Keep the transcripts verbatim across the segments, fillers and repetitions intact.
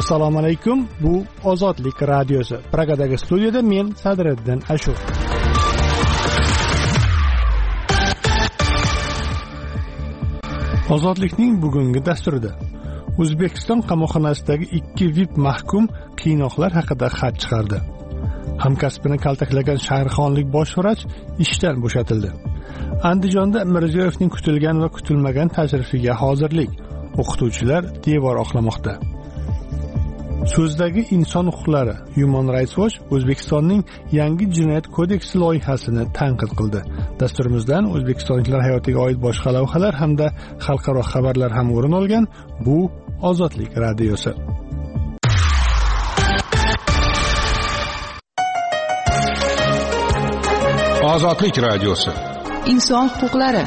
Assalomu alaykum. Bu Ozodlik radiosi. Pragadagi studiyada men Sadriddin Ashur. Ozodlikning bugungi dasturida O'zbekiston qamoqxonasidagi ikki V I P mahkum qiynoqlar haqida xat chiqardi. Hamkasbini kaltaklagan shaharxonlik bosh vrach ishdan bo'shatildi. Andijonda Mirziyoyevning kutilgan va kutilmagan tashrifiga hozirlik. O'qituvchilar devor oqlamoqda. So'zdagi inson huquqlari Human Rights Watch O'zbekistonning yangi jinoyat kodeksi loyihasini tanqid qildi. Dasturimizdan o'zbekistonliklar hayotiga oid boshqa lavhalar hamda xalqaro xabarlar ham o'rin olgan. Bu Ozodlik radiosi. Ozodlik radiosi. Inson huquqlari.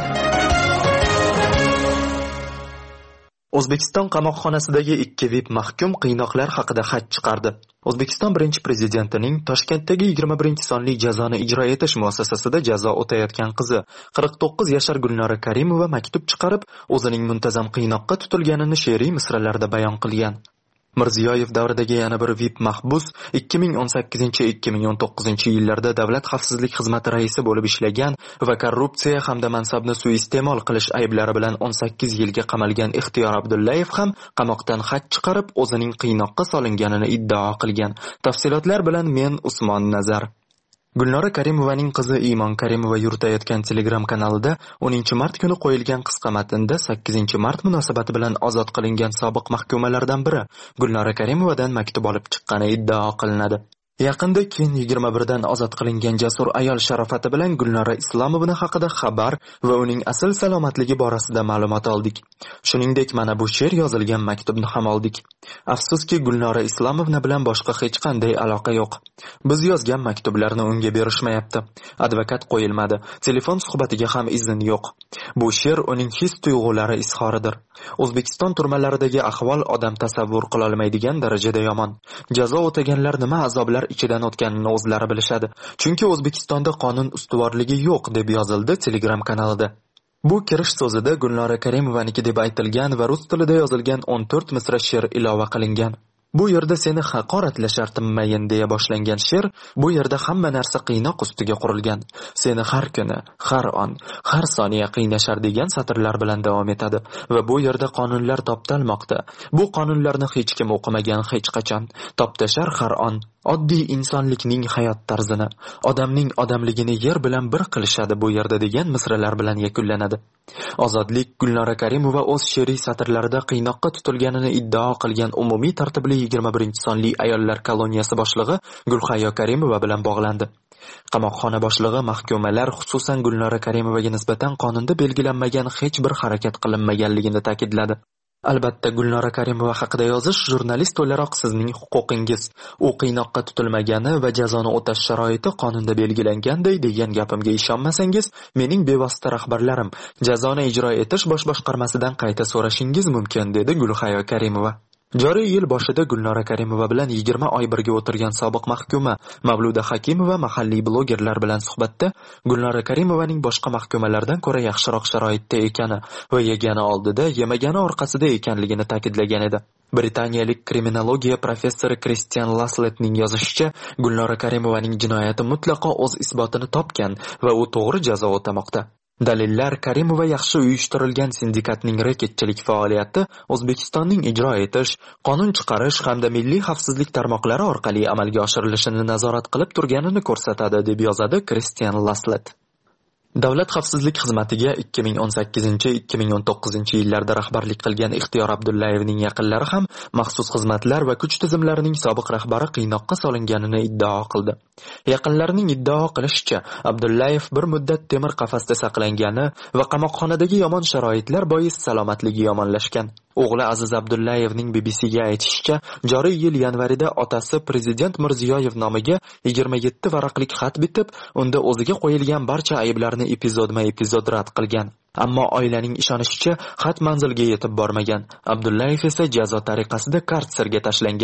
O'zbekiston qamoqxonasidagi ikki V I P mahkum qiynoqlar haqida xat chiqardi. O'zbekiston birinchi prezidentining Toshkentdagi yigirma birinchi sonli jazoni ijro etish muassasasida jazo o'tayotgan qizi qirq to'qqiz yashar Gulnora Karimova maktub chiqarib, o'zining muntazam qiynoqqa tutilganini she'riy misralarda bayon qilgan. Mirziyoyev davridagi yana bir V I P mahbus ikki ming o'n sakkizinchi - ikki ming o'n to'qqizinchi yillarda Davlat xavfsizlik xizmati raisi bo'lib ishlagan va korrupsiya hamda mansabni suiiste'mol qilish ayblari bilan o'n sakkiz yilga qamalgan Ixtiyor Abdullayev ham qamoqdan xat chiqarib, o'zining qiynoqqa solinganini iddao qilgan. Tafsilotlar bilan men Usmon Nazar. Gulnora Karimovaning qizi Iymon Karimova yuritayotgan Telegram kanalida o'ninchi mart kuni qo'yilgan qisqa matnda sakkizinchi mart munosabati bilan ozod qilingan sobiq mahkumalardan biri Gulnora Karimovadan maktub olib chiqqani iddao qilinadi. Yaqinda keyin yigirma birdan ozod qilingan jasur ayol sharofati bilan Gulnora Islomovna haqida xabar va uning asl salomatligi borasida ma'lumot oldik. Shuningdek, mana bu she'r yozilgan maktubni ham oldik. Afsuski, Gulnora Islomovna bilan boshqa hech qanday aloqa yo'q. Biz yozgan maktublarni unga berishmayapti. Advokat qo'yilmadi. Telefon suhbatiga ham izn yo'q. Bu she'r uning his-tuyg'ulari izhoridir. O'zbekiston turmalaridagi ahvol odam tasavvur qila olmaydigan darajada yomon. Jazo o'taganlar nima azoblar ichidan o'tganini o'zlari bilishadi. Chunki O'zbekistonda qonun ustuvorligi yo'q deb yozildi Telegram kanalida. Bu kirish so'zida Gulnora Karimovaniki deb aytilgan va rus tilida yozilgan o'n to'rt misra she'r ilova qilingan. Bu yerda seni haqoratlashar tinmayin deya boshlangan she'r, bu yerda hamma narsa qiynoq ustiga qurilgan. Seni har kuni, har on, har soniya qiynashar degan satrlar bilan davom etadi va bu yerda qonunlar toptalmoqda. Bu qonunlarni hech kim o'qimagan hech qachon. Toptashar har on. Oddiy insonlikning hayot tarzini, odamning odamligini yer bilan bir qilishadi bu yerda degan misralar bilan yakunlanadi. Ozodlik Gulnora Karimova o'z she'riy satrlarida qiynoqqa tutilganini iddao qilgan umumiy tartibli yigirma birinchi sonli ayollar koloniyasi boshlig'i Gulhayo Karimova bilan bog'landi. Qamoqxona boshlig'i mahkumalar, xususan Gulnora Karimovaga nisbatan qonunda belgilanmagan hech bir harakat qilinmaganligini ta'kidladi. Albatta, Gulnora Karimova haqida yozish jurnalist o'laroq sizning huquqingiz. U qiynoqqa tutilmagani va jazoni o'tash sharoiti qonunda belgilanganday degan gapimga ishonmasangiz, mening bevosita rahbarlarim jazoni ijro etish bosh boshqarmasidan qayta so'rashingiz mumkin, dedi Gulhayo Karimova. Joriy yil boshida Gulnora Karimova bilan yigirma oy birga o'tirgan sobiq mahkuma Mavluda Hakimova mahalliy blogerlar bilan suhbatda Gulnora Karimovaning boshqa mahkumalardan ko'ra yaxshiroq sharoitda ekani va yegani oldida, yemagani orqasida ekanligini ta'kidlagan edi. Britaniyalik kriminologiya professori Christian Lasletning yozishicha, Gulnora Karimovaning jinoyati mutlaqo o'z isbotini topgan va u to'g'ri jazo o'tamoqda. Dalillar Karimova yaxshi uyushtirilgan sindikatning reketchilik faoliyati O'zbekistonning ijro etish, qonun chiqarish hamda milliy xavfsizlik tarmoqlari orqali amalga oshirilishini nazorat qilib turganini ko'rsatadi, deb yozadi Christian Laslet. Davlat xavfsizlik xizmatiga ikki ming o'n sakkizinchi - ikki ming o'n to'qqizinchi yillarda rahbarlik qilgan Ixtiyor Abdullayevning yaqinlari ham maxsus xizmatlar va kuch tizimlarining sobiq rahbari qiynoqqa solinganini iddao qildi. Yaqinlarining iddao qilishicha, Abdullayev bir muddat temir qafasda saqlangani va qamoqxonadagi yomon sharoitlar bois salomatligi yomonlashgan. O'g'li Aziz Abdullayevning B B C ga aytishicha, joriy yil yanvarida otasi Prezident Mirziyoyev nomiga yigirma yetti varaqlik xat bitib, unda o'ziga qo'yilgan barcha ayblarni epizodma-epizod rad qilgan. Ammo oilaning ishonishicha, xat manzilga yetib bormagan. Abdullayev esa jazo tariqasida kartserga tashlangan.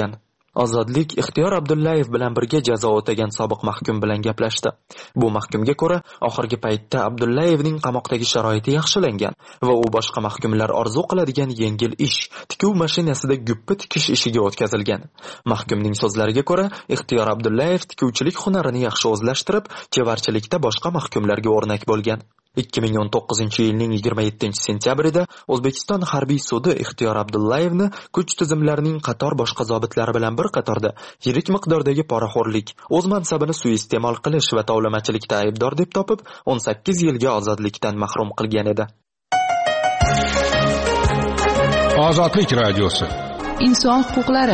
Ozodlik Ixtiyor Abdullayev bilan birga jazo o'tagan sobiq mahkum bilan gaplashdi. Bu mahkumga ko'ra, oxirgi paytda Abdullayevning qamoqdagi sharoiti yaxshilangan va u boshqa mahkumlar orzu qiladigan yengil ish, tikuv mashinasida guppi tikish ishiga o'tkazilgan. Mahkumning so'zlariga ko'ra, Ixtiyor Abdullayev tikuvchilik hunarini yaxshi o'zlashtirib, chevarchilikda boshqa mahkumlarga o'rnak bo'lgan. ikki ming o'n to'qqizinchi yilning yigirma yettinchi sentyabrida O'zbekiston harbiy sudi Ixtiyor Abdullayevni kuch tizimlarining qator boshqa zobitlari bilan bir qatorda yirik miqdordagi poraxo'rlik, o'z mansabini suiiste'mol qilish va tovlamachilikda aybdor deb topib, o'n sakkiz yilga ozodlikdan mahrum qilgan edi. Ozodlik radiosi. Inson huquqlari.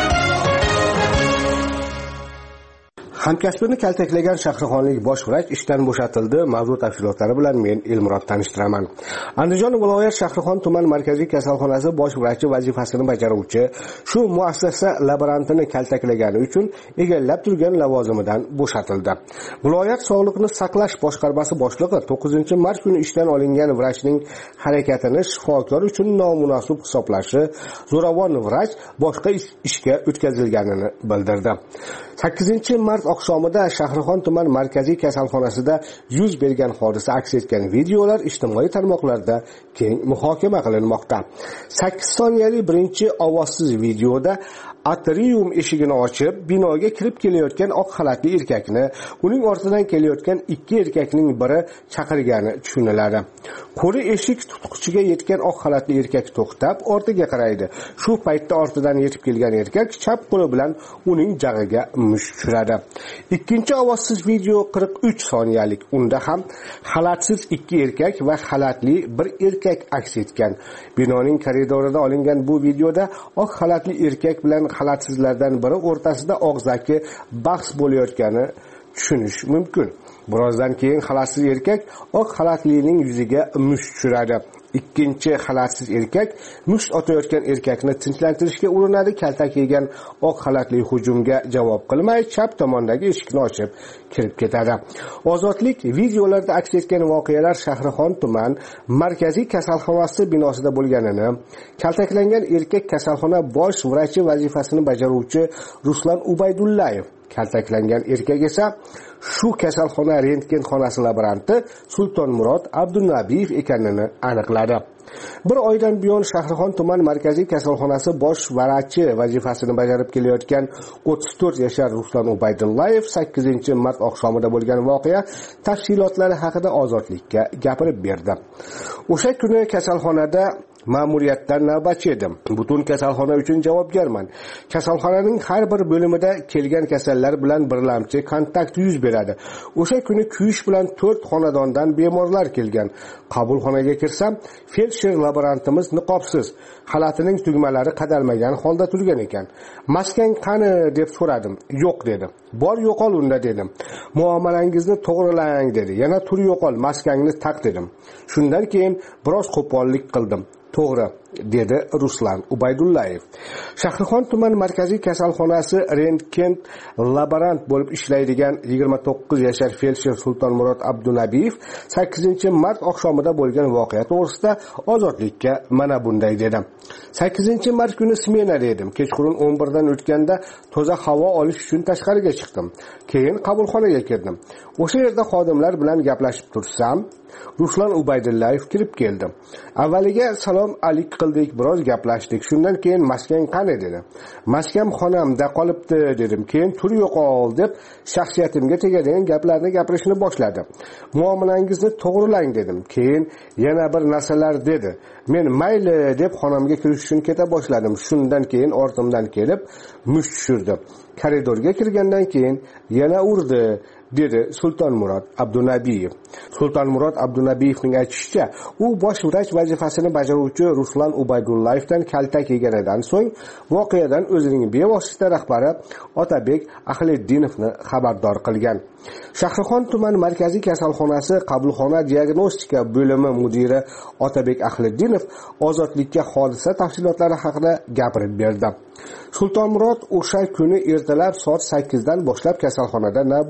Hamkasbini kaltaklagan Shahrixonlik bosh vrach ishdan bo'shatildi. Mavzu tafsilotlari bilan men Elmurod tanishtiraman. Andijon viloyat Shahrixon tuman markaziy kasalxonasi bosh vrachi vazifasini bajaruvchi shu muassasa laborantini kaltaklagani uchun egallab turgan lavozimidan bo'shatildi. Viloyat sog'liqni saqlash boshqarmasi boshlig'i to'qqizinchi mart kuni ishdan olingan vrachning harakatini shifokor uchun nomunosib hisoblashi, zo'ravon vrach boshqa ishga o'tkazilganini bildirdi. sakkizinchi mart oqshomida Shahrixon tuman markaziy kasalxonasida yuz bergan hodisa aks etgan videolar ijtimoiy tarmoqlarda keng muhokama qilinmoqda. sakkiz soniyalik birinchi ovozsiz videoda atrium eshigini ochib, binoga kirib kelayotgan oq xalatli erkakni, uning ortidan kelayotgan ikki erkakning biri chaqirgani tushuniladi. Qo'li eshik tutqichiga yetgan oq xalatli erkak to'xtab, ortiga qaraydi. Shu paytda ortidan yetib kelgan erkak chap qo'li bilan uning jag'iga musht tushiradi. Ikkinchi ovozsiz video qirq uch soniyalik. Unda ham xalatsiz ikki erkak va xalatli bir erkak aks etgan. Binoning koridorida olingan bu videoda oq xalatli erkak bilan xalatsizlardan biri o'rtasida og'zaki bahs bo'layotgani tushunish mumkin. Birozdan keyin xalatsiz erkak oq xalatlining yuziga musht tushiradi. Ikkinchi xalatsiz erkak musht otayotgan erkakni tinchlantirishga urinadi. Kaltak yegan oq xalatli hujumga javob qilmay chap tomondagi eshikni ochib kirib ketadi. Ozodlik videolarda aks etgan voqealar Shahrixon tuman markaziy kasalxonasi binosida bo'lganini, kaltaklangan erkak kasalxona bosh vrachi vazifasini bajaruvchi Ruslan Ubaydullayev, kaltaklangan erkak esa shu kasalxona rentgen xonasi laboranti Sultonmurod Abdunabiyev ekanini aniqladi. Bir oydan buyon Shahrixon tuman markaziy kasalxonasi bosh vrachi vazifasini bajarib kelayotgan o'ttiz to'rt yashar Ruslan Ubaydullayev sakkizinchi mart oqshomida bo'lgan voqea tafsilotlari haqida Ozodlikka gapirib berdi. O'sha kuni kasalxonada ma'muriyatdan navbatchi edim. Butun kasalxona uchun javobgarman. Kasalxonaning har bir bo'limida kelgan kasallar bilan birlamchi kontakt yuz beradi. O'sha kuni kuyish bilan to'rt xonadondan bemorlar kelgan. Qabulxonaga kirsam, feldsher laborantimiz niqobsiz, xalatining tugmalari qadalmagan holda turgan ekan. Maskan qani deb so'radim. Yo'q dedi. Bor yo'qol unda dedim. Muomalangizni to'g'rilang dedi. Yana tur yo'qol, maskangni taq dedim. Shundan keyin biroz qo'pollik qildim. To'g'ri dedi Ruslan Ubaydullayev. Shahrixon tuman markaziy kasalxonasi rentgen laborant bo'lib ishlaydigan yigirma to'qqiz yashar feldsher Sultonmurod Abdunabiyev sakkizinchi mart oqshomida bo'lgan voqea to'g'risida Ozodlikka mana bunday dedi. sakkizinchi mart kuni smenada edim. Kechqurun o'n birdan o'tganda toza havo olish uchun tashqariga chiqdim. Keyin qabulxonaga kirdim. O'sha yerda xodimlar bilan gaplashib tursam, Ruslan Ubaydullayev kirib keldi. Avvaliga salom alik qildik, biroz gaplashdik. Shundan keyin maskan qani dedi. Maskam xonamda qolibdi dedim. Keyin tur yo'qol deb shaxsiyatimga tegadigan gaplarni gapirishni boshladi. Muomalangizni to'g'rilang dedim. Keyin yana bir narsalar dedi. Men mayli deb xonamga kirish uchun keta boshladim. Shundan keyin ortimdan kelib musht tushirdi. Koridorga kirgandan keyin yana urdi dedi Sultonmurod Abdunabiyev. Sultonmurod Abdunabiyevning aytishicha, u bosh vrach vazifasini bajaruvchi Ruslan Ubaydullayevdan kaltak yeganidan so'ng voqeadan o'zining bevosita rahbari Otabek Ahleddinovni xabardor qilgan. Shahrixon tuman markaziy kasalxonasi qabulxona diagnostika bo'limi mudiri Otabek Ahleddinov Ozodlikka hodisa tafsilotlari haqida gapirib berdi. Sultonmurod o'sha kuni ertalab soat sakkizdan boshlab kasalxonada navbatchi edi.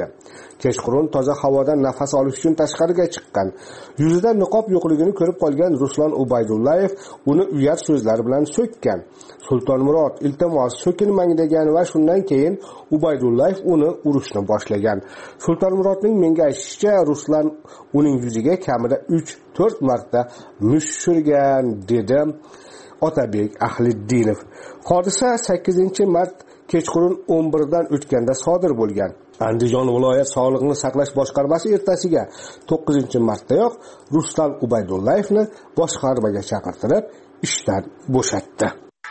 Kechqurun toza havodan nafas olish uchun tashqariga chiqqan. Yuzida niqob yo'qligini ko'rib qolgan Ruslan Ubaydullayev uni uyat so'zlar bilan so'kkan. Sultonmurod, iltimos, so'kinmang degan va shundan keyin Ubaydullayev uni urishni boshlagan. Sultonmurodning menga aytishicha, Ruslan uning yuziga kamida uch to'rt marta musht tushirgan, dedi Otabek Ahliddinov. Hodisa sakkizinchi mart kechqurun o'n birdan o'tganda sodir bo'lgan. Andijon viloyat sog'liqni saqlash boshqarmasi ertasiga to'qqizinchi martdayoq Ruslan Ubaydullayevni boshqarmaga chaqirtirib, ishdan bo'shatdi.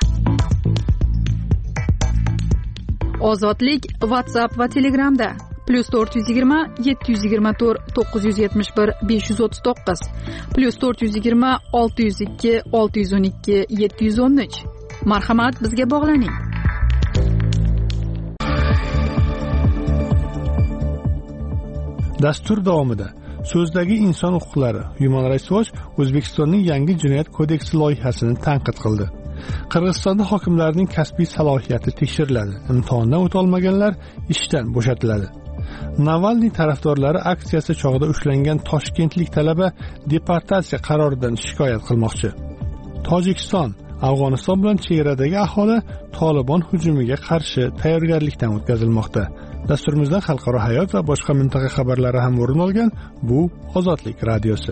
Ozodlik WhatsApp va Telegramda plus to'rt yuz yigirma yetti yuz yigirma to'rt to'qqiz yuz yetmish bir besh yuz o'ttiz to'qqiz plus to'rt yuz yigirma olti yuz ikki olti yuz o'n ikki yetti yuz o'n uch. Marhamat, bizga bog'laning. Dastur davomida so'zdagi inson huquqlari Human Rights Watch O'zbekistonning yangi jinoyat kodeksi loyihasini tanqid qildi. Qirg'izistonda hokimlarning kasbiy salohiyati tekshiriladi. Imtihondan o'ta olmaganlar ishdan bo'shatiladi. Navalniy tarafdorlari aksiyasi chog'ida ushlangan toshkentlik talaba deportatsiya qaroridan shikoyat qilmoqchi. Tojikiston Afg'oniston bilan chegaradagi aholi Tolibon hujumiga qarshi tayyorgarlikdan o'tkazilmoqda. Dasturimizda xalqaro hayot va boshqa mintaqa xabarlari ham o'rin olgan. Bu Ozodlik radiosi.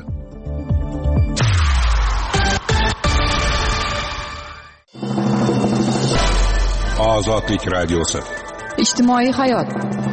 Ozodlik radiosi. Ijtimoiy hayot.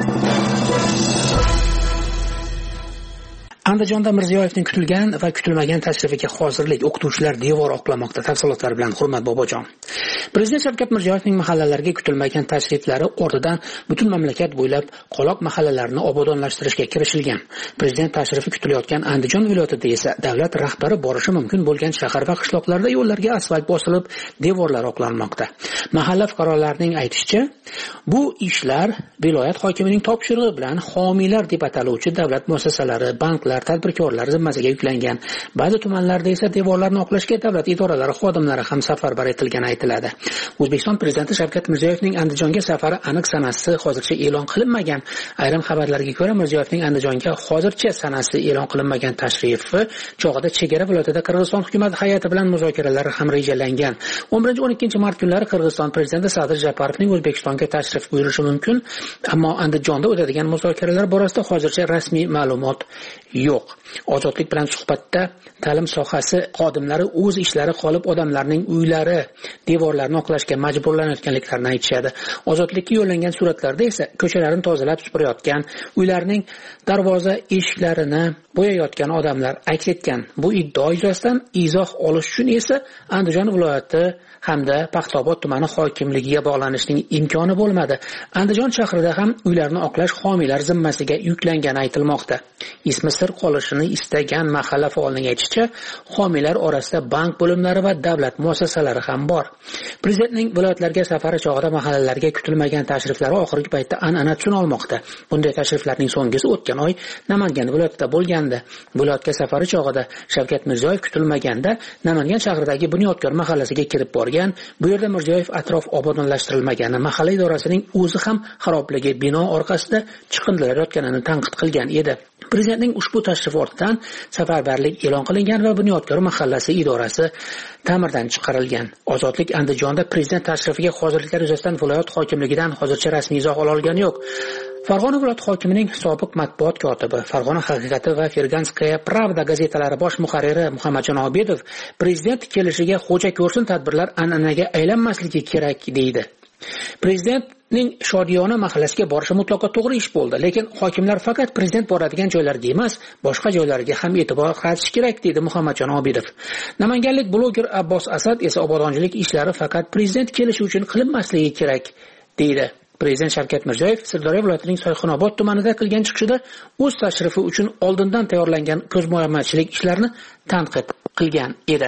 Andijonda Mirziyoyevning kutilgan va kutilmagan tashrifiga hozirlik, o'qituvchilar devor oqlamoqda. Tafsilotlar bilan Hurmat Bobojon. Prezident Shavkat Mirziyoyevning mahallalarga kutilmagan tashriflari ortidan butun mamlakat bo'ylab qoloq mahallalarni obodonlashtirishga kirishilgan. Prezident tashrifi kutilayotgan Andijon viloyatida esa davlat rahbari borishi mumkin bo'lgan shahar va qishloqlarda yo'llarga asfalt bosilib, devorlar oqlanmoqda. Mahalla fuqarolarining aytishicha, bu ishlar viloyat hokimining topshirig'i bilan homiylar deb ataluvchi davlat muassasalari, banklar, tadbirkorlar zimmasiga yuklangan. Ba'zi tumanlarda esa devorlarni oqlashga davlat idoralari xodimlari ham safarbar etilgani aytiladi. O'zbekiston prezidenti Shavkat Mirziyoyevning Andijonga safari aniq sanasi hozircha e'lon qilinmagan. Ayrim xabarlarga ko'ra, Mirziyoyevning Andijonga hozircha sanasi e'lon qilinmagan tashrifi chog'ida chegara viloyatida Qirg'iziston hukumat hay'ati bilan muzokaralar ham rejalangan. o'n birinchi o'n ikkinchi mart kunlari Qirg'iziston prezidenti Sadir Japarovning O'zbekistonga tashrif buyurishi mumkin, ammo Andijonda o'tadigan muzokaralar borasida hozircha rasmiy ma'lumot yo'q. Ozodlik bilan suhbatda ta'lim sohasi xodimlari o'z ishlari qolib odamlarning uylari devorlarini oqlashga majburlanayotganliklarini aytishadi. Ozodlikka yo'llangan suratlarda esa ko'chalarni tozalab supurayotgan, uylarining darvoza eshiklarini bo'yayotgan odamlar aks etgan. Bu iddio yuzasidan izoh olish uchun esa Andijon viloyati hamda Paxtaobod tumani hokimligiga bog'lanishning imkoni bo'lmadi. Andijon shahrida ham uylarni oqlash homiylar zimmasiga yuklangani aytilmoqda. Ismi sir qolishini istagan mahalla faolining aytishicha, homiylar orasida bank bo'limlari va davlat muassasalari ham bor. Prezidentning viloyatlarga safari chog'ida mahallalarga kutilmagan tashriflari oxirgi paytda an'ana tusini olmoqda. Bunday tashriflarning so'nggisi o'tgan oy Namangan viloyatida bo'lgandi. Viloyatga safari chog'ida Shavkat Mirziyoyev kutilmaganda Namangan shahridagi Bunyodkor mahallasiga kirib borgan. Bu yerda Mirziyoyev atrof obodonlashtirilmagani, mahalla idorasining o'zi ham xarobligi bino orqasida chiqindilar yotganini tanqid qilgan edi. Prezidentning ushbu tashrifi ortidan safarbarlik e'lon qilingan va Bunyodkor mahallasi idorasi ta'mirdan chiqarilgan. Ozodlik Andijonda prezident tashrifiga hozirliklar yuzasidan viloyat hokimligidan hozircha rasmiy izoh ola olgani yo'q. Farg'ona viloyat hokimining sobiq matbuot kotibi, Farg'ona haqiqati va Ferganskaya Pravda gazetalari bosh muharriri Muhammadjon Obedov prezident kelishiga xo'ja ko'rsin tadbirlar an'anaga aylanmasligi kerak deydi. Prezidentning Shodiyona mahallasiga borishi mutlaqo to'g'ri ish bo'ldi, lekin hokimlar faqat prezident boradigan joylarga emas, boshqa joylarga ham e'tibor qaratish kerak, dedi Muhammadjon Obidov. Namanganlik bloger Abbos Asad esa obodonchilik ishlari faqat prezident kelishi uchun qilinmasligi kerak, deydi. Prezident Shavkat Mirziyoyev Sirdaryo viloyatining Soyxonobod tumanida qilgan chiqishida o'z tashrifi uchun oldindan tayyorlangan ko'zbo'yamachilik ishlarini tanqid qilgan edi.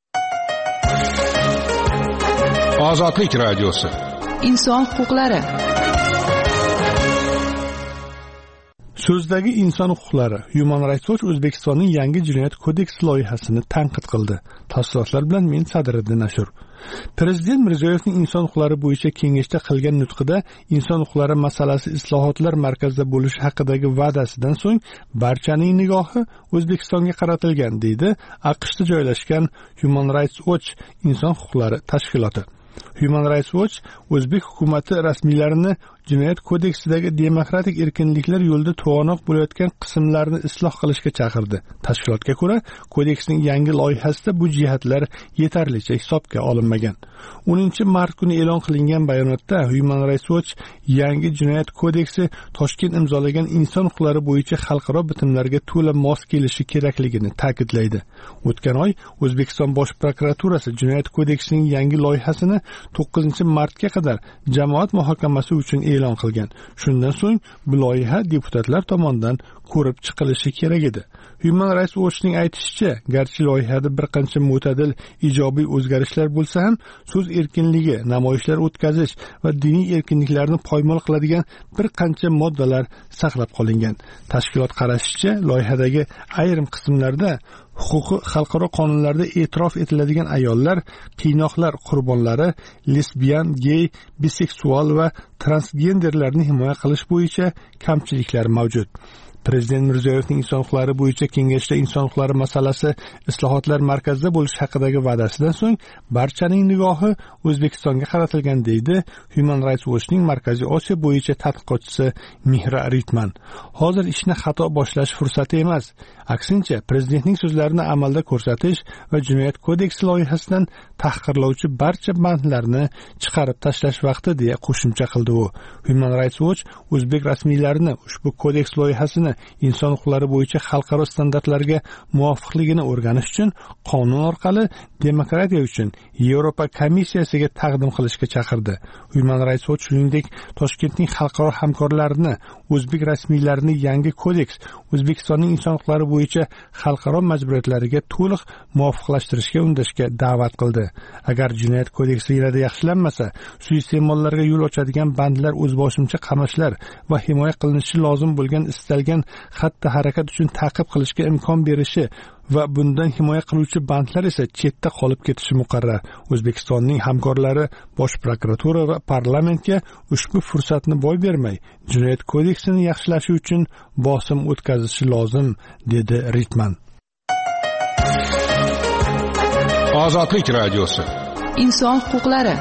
Ozodlik radiosi. Inson huquqlari. So'zdagi inson huquqlari Human Rights Watch O'zbekistonning yangi jinoyat kodeksi loyihasini tanqid qildi. Tafsilotlar bilan men Sadriddin Ashur. Prezident Mirziyoyevning inson huquqlari bo'yicha kengashda qilgan nutqida inson huquqlari masalasi islohotlar markazida bo'lishi haqidagi va'dasidan so'ng barchaning nigohi O'zbekistonga qaratilgan, deydi AQShda joylashgan Human Rights Watch inson huquqlari tashkiloti. Human Rights Watch O'zbek hukumati rasmiylarini jinoyat kodeksidagi demokratik erkinliklar yo'lida to'g'anoq bo'layotgan qismlarni isloh qilishga chaqirdi. Tashkilotga ko'ra, kodeksning yangi loyihasida bu jihatlar yetarlicha hisobga olinmagan. o'ninchi mart kuni e'lon qilingan bayonotda Human Rights Watch yangi jinoyat kodeksi Toshkent imzolagan inson huquqlari bo'yicha xalqaro bitimlarga to'la mos kelishi kerakligini ta'kidlaydi. O'tgan oy O'zbekiston Bosh prokuraturasi jinoyat kodeksining yangi loyihasini to'qqizinchi martga qadar jamoat muhokamasi uchun e'lon qilgan. Shundan so'ng bu loyiha deputatlar tomonidan ko'rib chiqilishi kerak edi. Human Rights Watchning aytishicha, garchi loyihada bir qancha mo'tadil ijobiy o'zgarishlar bo'lsa ham, so'z erkinligi, namoyishlar o'tkazish va diniy erkinliklarni poymol qiladigan bir qancha moddalar saqlab qolingan. Tashkilot qarashicha, loyihadagi ayrim qismlarda huquqi xalqaro qonunlarda e'tirof etiladigan ayollar, qiynoqlar qurbonlari, lesbiyan, gey, biseksual va transgenderlarni himoya qilish bo'yicha kamchiliklar mavjud. Prezident Mirziyoyevning inson huquqlari bo'yicha kengashda inson huquqlari masalasi islohotlar markazida bo'lish haqidagi va'dasidan so'ng barchaning nigohi O'zbekistonga qaratilgan, deydi Human Rights Watchning Markaziy Osiyo bo'yicha tadqiqotchisi Mihra Ritman. Hozir ishni xato boshlash fursati emas, aksincha prezidentning so'zlarini amalda ko'rsatish va jinoyat kodeksi loyihasidan tahqirlovchi barcha bandlarni chiqarib tashlash vaqti, deya qo'shimcha qildi u. Human Rights Watch o'zbek rasmiylarini ushbu kodeks loyihasini inson huquqlari bo'yicha xalqaro standartlarga muvofiqligini o'rganish uchun qonun orqali demokratiya uchun Yevropa komissiyasiga taqdim qilishga chaqirdi. Human Rights Watch shuningdek Toshkentning xalqaro hamkorlarini o'zbek rasmiylarini yangi kodeks O'zbekistonning inson huquqlari bo'yicha xalqaro majburiyatlariga to'liq muvofiqlashtirishga undashga da'vat qildi. Agar jinoyat kodeksi yanada yaxshilanmasa, suiiste'mollarga yo'l ochadigan bandlar o'zboshimcha qamashlar va himoya qilinishi lozim bo'lgan istalgan xatti harakat uchun ta'qib qilishga imkon berishi va bundan himoya qiluvchi bandlar esa chetda qolib ketishi muqarrar. O'zbekistonning hamkorlari Bosh prokuratura va parlamentga ushbu fursatni boy bermay, jinoyat kodeksini yaxshilashi uchun bosim o'tkazishi lozim, dedi Ritman. Ozodlik radiosi. Inson huquqlari.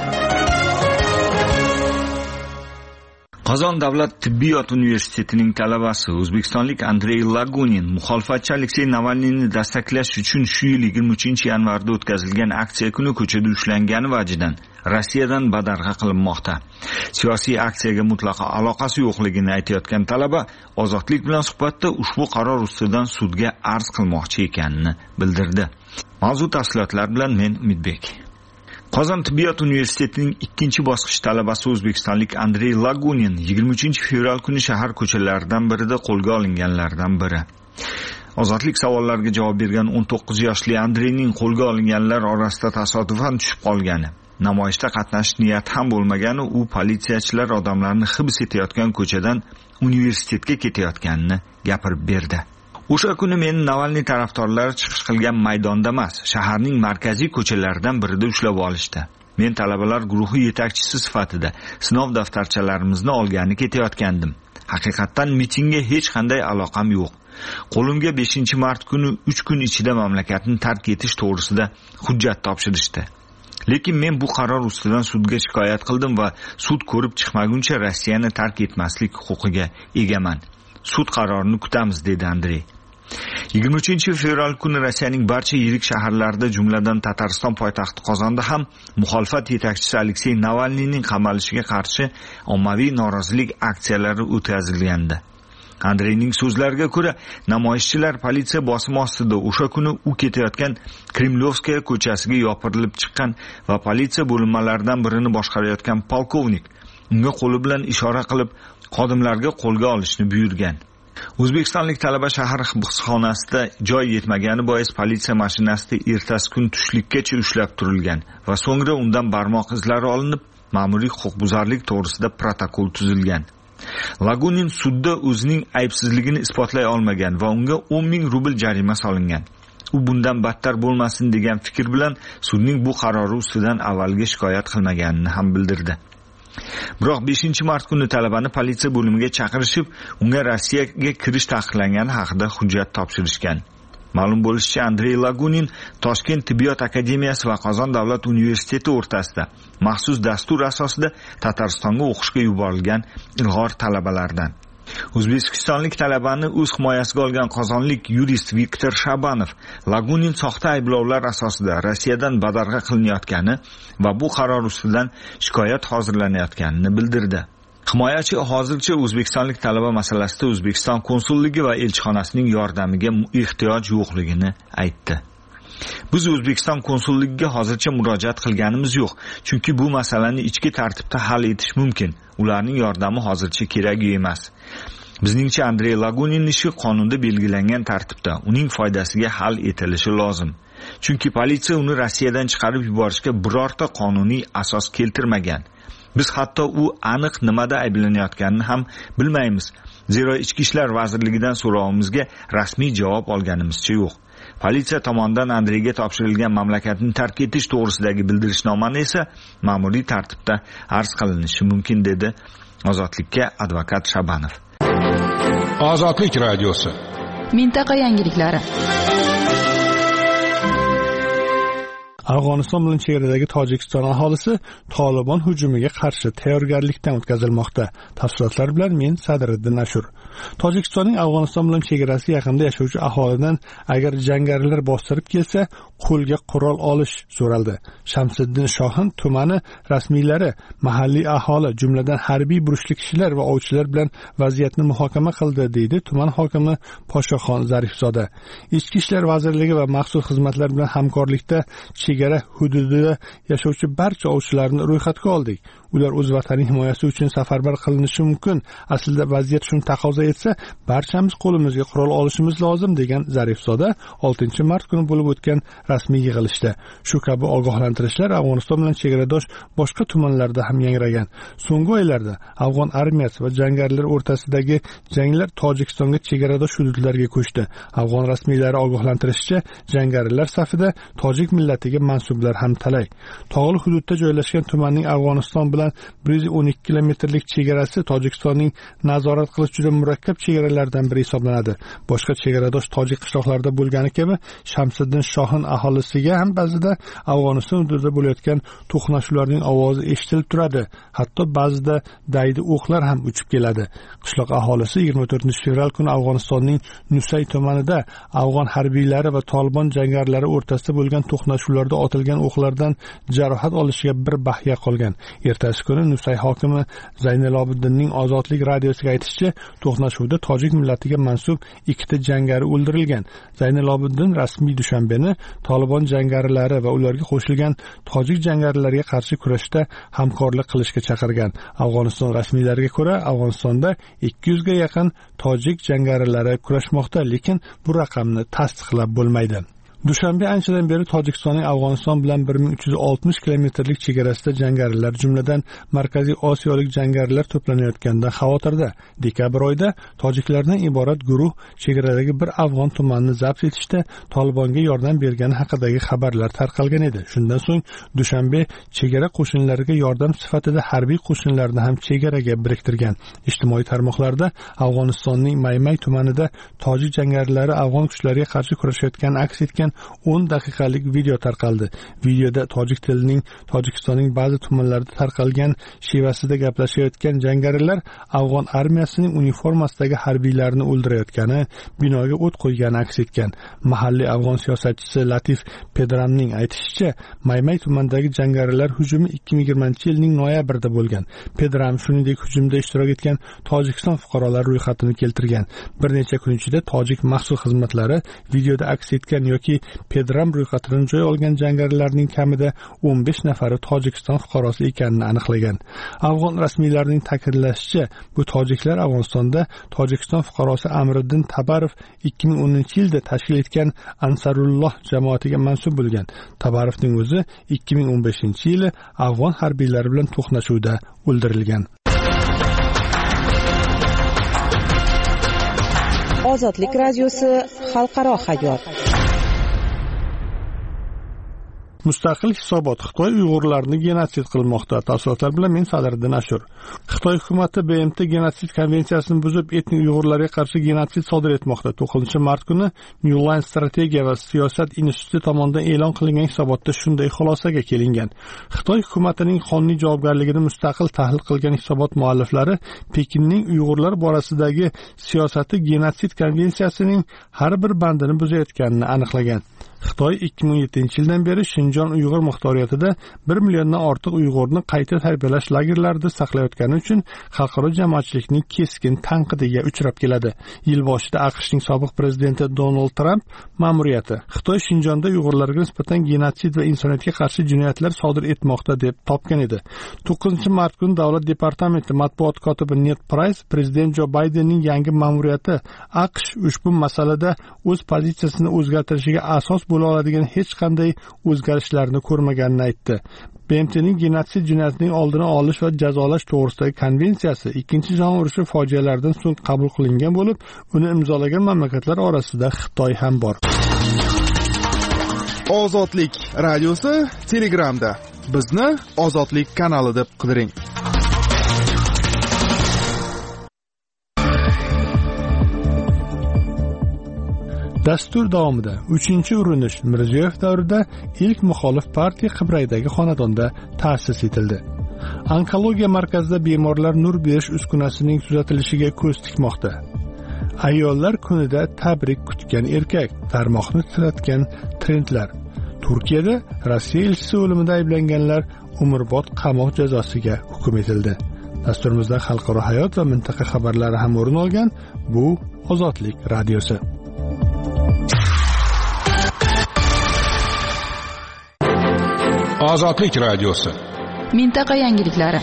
Qozon davlat tibbiyot universitetining talabasi o'zbekistonlik Andrey Lagunin muxolifatchi Aleksey Navalniyni dastaklash uchun shu yil yigirma uchinchi yanvarda o'tkazilgan aksiya kuni ko'chada ushlangani vajidan Rossiyadan badarg'a qilinmoqda. Siyosiy aksiyaga mutlaqo aloqasi yo'qligini aytayotgan talaba Ozodlik bilan suhbatda ushbu qaror ustidan sudga arz qilmoqchi ekanini bildirdi. Mavzu tafsilotlar bilan men Umidbek. Qozon tibbiyot universitetining ikkinchi bosqich talabasi o'zbekistonlik Andrey Lagunin yigirma uchinchi fevral kuni shahar ko'chalaridan birida qo'lga olinganlardan biri. Ozodlik savollariga javob bergan o'n to'qqiz yoshli Andreyning qo'lga olinganlar orasida tasodifan tushib qolgani, namoyishda qatnashish niyati ham bo'lmagani, u politsiyachilar odamlarni hibs etayotgan ko'chadan universitetga ketayotganini gapirib berdi. O'sha kuni meni Navalniy tarafdorlari chiqish qilgan maydonda emas, shaharning markaziy ko'chalaridan birida ushlab olishdi. Men talabalar guruhi yetakchisi sifatida sinov daftarchalarimizni olgani ketayotgandim. Haqiqatan mitingga hech qanday aloqam yo'q. Qo'limga beshinchi mart kuni uch kun ichida mamlakatni tark etish to'g'risida hujjat topshirishdi. Lekin men bu qaror ustidan sudga shikoyat qildim va sud ko'rib chiqmaguncha Rossiyani tark etmaslik huquqiga egaman. Sud qarorini kutamiz, dedi Andrey. yigirma uchinchi fevral kuni Rossiyaning barcha yirik shaharlarida, jumladan Tatariston poytaxti Qozonda ham muxolifat yetakchisi Aleksey Navalniyning qamalishiga qarshi ommaviy norozilik aksiyalari o'tkazilgandi. Andreyning so'zlariga ko'ra, namoyishchilar politsiya bosimi ostida o'sha kuni u ketayotgan Kremlyovskaya ko'chasiga yopirilib chiqqan va politsiya bo'linmalaridan birini boshqarayotgan polkovnik unga qo'li bilan ishora qilib xodimlarga qo'lga olishni buyurgan. O'zbekistonlik talaba shahar hibsxonasida joy yetmagani bois politsiya mashinasida ertasi kun tushlikkacha ushlab turilgan va so'ngra undan barmoq izlari olinib, ma'muriy huquqbuzarlik to'g'risida protokol tuzilgan. Lagunin sudda o'zining aybsizligini isbotlay olmagan va unga o'n ming rubl jarima solingan. U bundan battar bo'lmasin degan fikr bilan sudning bu qarori ustidan avvalgi shikoyat qilmaganini ham bildirdi. Biroq beshinchi mart kuni talabani politsiya bo'limiga chaqirishib, unga Rossiyaga kirish taqiqlangani haqida hujjat topshirishgan. Ma'lum bo'lishicha, Andrey Lagunin Toshkent tibbiyot akademiyasi va Qozon davlat universiteti o'rtasida maxsus dastur asosida Tataristonga o'qishga yuborilgan ilg'or talabalardan. O'zbekistonlik talabani o'z himoyasiga olgan qozonlik yurist Viktor Shabanov Lagunin soxta ayblovlar asosida Rossiyadan badarg'a qilinayotgani va bu qaror ustidan shikoyat hozirlanayotganini bildirdi. Himoyachi hozircha o'zbekistonlik talaba masalasida O'zbekiston konsulligi va elchixonasining yordamiga ehtiyoj yo'qligini aytdi. Biz O'zbekiston konsulligiga hozircha murojaat qilganimiz yo'q, chunki bu masalani ichki tartibda hal etish mumkin. Ularning yordami hozircha kerak emas. Bizningcha Andrey Lagunin ishi qonunda belgilangan tartibda uning foydasiga hal etilishi lozim. Chunki politsiya uni Rossiyadan chiqarib yuborishga birorta qonuniy asos keltirmagan. Biz hatto u aniq nimada ayblanayotganini ham bilmaymiz. Zero Ichki ishlar vazirligidan so'rovimizga rasmiy javob olganimizcha yo'q. Politsiya tomonidan Andreyga topshirilgan mamlakatni tark etish to'g'risidagi bildirishnomani esa ma'muriy tartibda arz qilinishi mumkin, dedi Ozodlikka advokat Shabanov. Ozodlik radiosi. Mintaqa yangiliklari. Afg'oniston bilan chegaradagi Tojikiston aholisi Taliban hujumiga qarshi tayyorgarlikdan o'tkazilmoqda. Tafsilotlar bilan men Sadriddin Ashur. Tojikistonning Afg'oniston bilan chegarasi yaqinida yashovchi aholidan agar jangarilar bostirib kelsa, qo'lga qurol olish so'raldi. Shamsiddin Shohin tumani rasmiylari mahalliy aholi, jumladan harbiy burchli kishilar va ovchilar bilan vaziyatni muhokama qildi, deydi tuman hokimi Poshoxon Zarifzoda. Ichki ishlar vazirligi va maxsus xizmatlar bilan hamkorlikda chegara hududida yashovchi barcha ovchilarni ro'yxatga oldik. Ular o'z vatani himoyasi uchun safarbar qilinishi mumkin. Aslida vaziyat shuni taqozo etsa, barchamiz qo'limizga qurol olishimiz lozim, degan Zarifzoda oltinchi mart kuni bo'lib o'tgan rasmiy yig'ilishda. Shu kabi ogohlantirishlar Afg'oniston bilan chegaradosh boshqa tumanlarda ham yangragan. So'nggi oylarda Afg'on armiyasi va jangarilar o'rtasidagi janglar Tojikistonga chegaradosh hududlarga ko'chdi. Afg'on rasmiylari ogohlantirishicha, jangarilar safida tojik millatiga mansublar ham talay. Tog'li hududda joylashgan tumanning Afg'oniston bilan bir yuz o'n ikki kilometrlik chegarasi Tojikistonning nazorat qilish juda murakkab chegaralardan biri hisoblanadi. Boshqa chegaradosh tojik qishloqlarida bo'lgani kabi Shamsiddin Shohin aholisiga ham ba'zida Afg'oniston hududida bo'layotgan to'qnashuvlarning ovozi eshitilib turadi. Hatto ba'zida daydi o'qlar ham uchib keladi. Qishloq aholisi yigirma to'rtinchi fevral kuni Afg'onistonning Nusay tumanida afg'on harbiylari va Taliban jangarilari o'rtasida bo'lgan to'qnashuvlarda otilgan o'qlardan jarohat olishiga bir bahya qolgan. Ertasi kuni Nusay hokimi Zaynilobiddinning Ozodlik radiosiga aytishicha, to'qnashuvda tojik millatiga mansub ikkita jangari o'ldirilgan. Zaynilobiddin rasmiy Dushanbeni Taliban jangarilari va ularga qo'shilgan tojik jangarilarga qarshi kurashda hamkorlik qilishga chaqirgan. Afg'oniston rasmiylariga ko'ra, Afg'onistonda ikki yuzga yaqin tojik jangarilari kurashmoqda, lekin bu raqamni tasdiqlab bo'lmaydi. Dushanbe anchadan beri Tojikistonning Afg'oniston bilan bir ming uch yuz oltmish kilometrlik chegarasida jangarilar, jumladan Markaziy Osiyolik jangarilar to'planayotganda xavotirda. Dekabr oyida tojiklardan iborat guruh chegaradagi bir afg'on tumanini zabt etishda Talibanga yordam bergani haqidagi xabarlar tarqalgan edi. Shundan so'ng Dushanbe chegara qo'shinlariga yordam sifatida harbiy qo'shinlarni ham chegaraga biriktirgan. Ijtimoiy tarmoqlarda Afg'onistonning Maymay tumanida tojik jangarilari afg'on kuchlariga qarshi kurashayotgani aks etgan o'n daqiqalik video tarqaldi. Videoda tojik tilining Tojikistonning ba'zi tumanlarida tarqalgan shevasida gaplashayotgan jangarilar afg'on armiyasining uniformasidagi harbiylarni o'ldirayotgani, binoga o't qo'ygani aks etgan. Mahalliy afg'on siyosatchisi Latif Pedramning aytishicha, Maymay tumanidagi jangarilar hujumi ikki ming yigirmanchi yilning noyabrida bo'lgan. Pedram shuningdek hujumda ishtirok etgan Tojikiston fuqarolari ro'yxatini keltirgan. Bir necha kun ichida tojik maxsus xizmatlari videoda aks etgan yoki Pedram ro'yxatidan joy olgan jangarilarning kamida o'n besh nafari Tojikiston fuqarosi ekanini aniqlagan. Afg'on rasmiylarining ta'kidlashicha, bu tojiklar Afg'onistonda Tojikiston fuqarosi Amriddin Tabarov ikki ming o'ninchi yilda tashkil etgan Ansarulloh jamoatiga mansub bo'lgan. Tabarovning o'zi ikki ming o'n beshinchi yili afg'on harbiylari bilan to'qnashuvda o'ldirilgan. Ozodlik radiosi xalqaro hayot. Mustaqil hisobot: Xitoy Uyg'urlarni genotsid qilmoqda. Tafsilotlar bilan men Sadriddin Ashur. Xitoy hukumati B M T genotsid konvensiyasini buzib, etnik Uyg'urlarga qarshi genotsid sodir etmoqda. to'qqizinchi mart kuni New Line strategiya va siyosat instituti tomonidan e'lon qilingan hisobotda shunday xulosaga kelingan. Xitoy hukumatining qonuniy javobgarligini mustaqil tahlil qilgan hisobot mualliflari Pekinning Uyg'urlar borasidagi siyosati genotsid konvensiyasining har bir bandini buzayotganini aniqlagan. Xitoy ikki ming yettinchi yildan beri Shinjon Uyg'ur muxtoriyatida bir milliondan ortiq Uyg'urni qayta tarbiyalash lagerlarida saqlayotgani uchun xalqaro jamoatchilikning keskin tanqidiga uchrab keladi. Yil boshida AQShning sobiq prezidenti Donald Trump ma'muriyati Xitoy Shinjonda Uyg'urlarga nisbatan genotsid va insoniyatga qarshi jinoyatlar sodir etmoqda deb topgan edi. to'qqizinchi mart kuni Davlat departamenti matbuot kotibi Ned Price prezident Jo Baydenning yangi ma'muriyati AQSh ushbu masalada o'z pozitsiyasini o'zgartirishiga asos bo'la oladigan hech qanday o'zgarishlarni ko'rmaganini aytdi. B M T'ning genotsid jinoyatining oldini olish va jazolash to'g'risidagi konvensiyasi Ikkinchi jahon urushi fojialaridan so'ng qabul qilingan bo'lib, uni imzolagan mamlakatlar orasida Xitoy ham bor. Ozodlik radiosi Telegramda. Bizni Ozodlik kanali deb qidiring. Dastur davomida uchinchi urinish Mirziyoyev davrida ilk muxolif partiya Qibraydagi xonadonda ta'sis etildi. Onkologiya markazida bemorlar nur berish uskunasining tuzatilishiga ko'z tikmoqda. Ayollar kunida tabrik kutgan erkak, tarmoqni titratgan trendlar. Turkiyada Rossiya elchisi o'limida ayblanganlar umrbod qamoq jazosiga hukm etildi. Dasturimizda xalqaro hayot va mintaqa xabarlari ham o'rin olgan. Bu Ozodlik radiosi. Ozodlik radiosi. Mintaqa yangiliklari.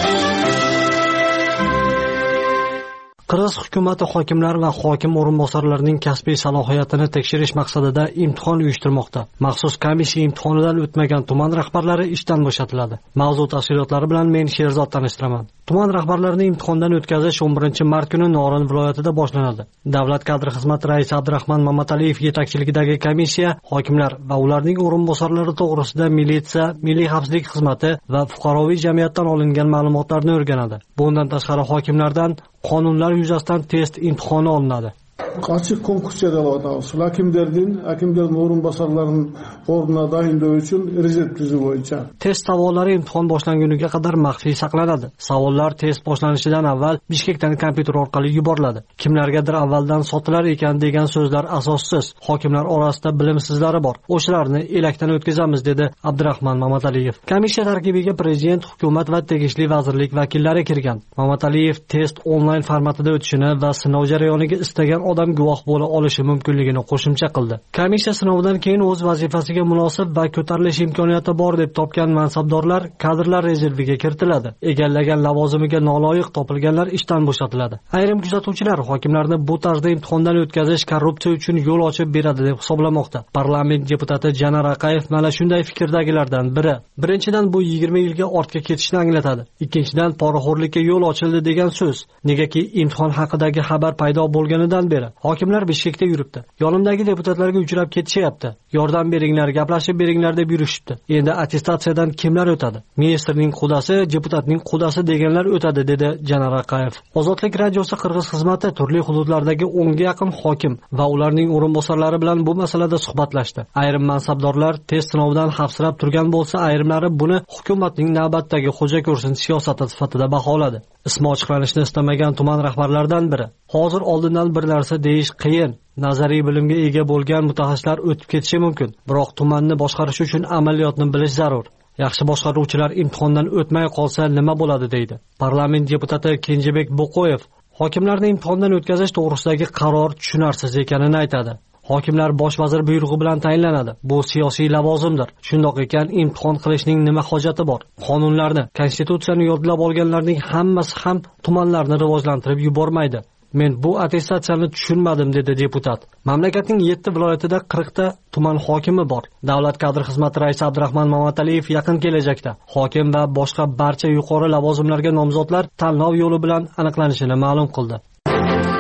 Qirg'iz hukumati hokimlar va hokim o'rinbosarlarining kasbiy salohiyatini tekshirish maqsadida imtihon uyushtirmoqda. Maxsus komissiya imtihonidan o'tmagan tuman rahbarlari ishdan bo'shatiladi. Mavzu tafsilotlari bilan men Sherzod tanishtiraman. Tuman rahbarlarini imtihondan o'tkazish o'n birinchi mart kuni Norin viloyatida boshlanadi. Davlat kadr xizmati raisi Abdurahmon Mamataliyev yetakchiligidagi komissiya hokimlar va ularning o'rinbosarlari to'g'risida militsiya, milliy xavfsizlik xizmati va fuqaroviy jamiyatdan olingan ma'lumotlarni o'rganadi. Bundan tashqari hokimlardan qonunlar yuzasidan test imtihoni olinadi. Açık konkurs jadvalati usul hakimlerдің, hakimlerin o'rinbosarlarının o'rnuna tayinloo uchun rezerv tuzuvi bo'yicha. Test savollari imtihon boshlanguniga qadar maxfiy saqlanadi. Savollar test boshlanishidan avval Bishkekdan kompyuter orqali yuboriladi. Kimlargadir avvaldan sotilar ekan degan so'zlar asossiz. Hokimlar orasida bilimsizlari bor. O'shalarni elakdan o'tkazamiz dedi Abdurahmon Mamataliyev. Komissiya tarkibiga prezident, hukumat va tegishli vazirlik vakillari kirgan. Mamataliyev test onlayn formatida o'tishini va sinov jarayoniga istagan odam guvoh bo'la olishi mumkinligini qo'shimcha qildi. Komissiya sinovdan keyin o'z vazifasiga munosib va ko'tarilish imkoniyati bor deb topgan mansabdorlar kadrlar rezerviga kiritiladi. Egallagan lavozimiga noloyiq topilganlar ishdan bo'shatiladi. Ayrim kuzatuvchilar hokimlarni bu tarzda imtihondan o'tkazish korrupsiya uchun yo'l ochib beradi deb hisoblamoqda. Parlament deputati Janar Aqayev mana shunday fikrdagilardan biri. Birinchidan, bu yigirma yilga ortga ketishni anglatadi. Ikkinchidan, poraxo'rlikka yo'l ochildi degan so'z. Negaki imtihon haqidagi xabar paydo bo'lganidan beri hokimlar Bishkekda yuribdi. Yonimdagi deputatlarga uchrab ketishyapti. Yordam beringlar, gaplashib beringlar deb yurishibdi. Endi attestatsiyadan kimlar o'tadi? Ministrning qudasi, deputatning qudasi deganlar o'tadi dedi Janar Aqayev. Ozodlik radiosi Qirg'iz xizmati turli hududlardagi o'nga yaqin hokim va ularning o'rinbosarlari bilan bu masalada suhbatlashdi. Ayrim mansabdorlar test sinovidan xavfsirab turgan bo'lsa, ayrimlari buni hukumatning navbatdagi xo'ja ko'rsin siyosati sifatida baholadi. Ismi ochiqlanishni istamagan tuman rahbarlaridan biri. Hozir oldindan bir narsa deyish qiyin. Nazariy bilimga ega bo'lgan mutaxassislar o'tib ketishi mumkin. Biroq tumanni boshqarish uchun amaliyotni bilish zarur. Yaxshi boshqaruvchilar imtihondan o'tmay qolsa nima bo'ladi deydi. Parlament deputati Kenjibek Bo'qoyev hokimlarni imtihondan o'tkazish to'g'risidagi qaror tushunarsiz ekanini aytadi. Hokimlar bosh vazir buyrug'i bilan tayinlanadi. Bu siyosiy lavozimdir. Shundoq ekan, imtihon qilishning nima hojati bor? Qonunlarni, konstitutsiyani yodlab olganlarning hammasi ham tumanlarni rivojlantirib yubormaydi. Men bu attestatsiyani tushunmadim dedi deputat. Mamlakatning yetti viloyatida qirqta tuman hokimi bor. Davlat kadr xizmati raisi Abdurahmon Mamataliyev yaqin kelajakda hokim va boshqa barcha yuqori lavozimlarga nomzodlar tanlov yo'li bilan aniqlanishini ma'lum qildi.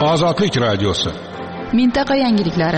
Ozodlik radiosi. Mintaqa yangiliklari.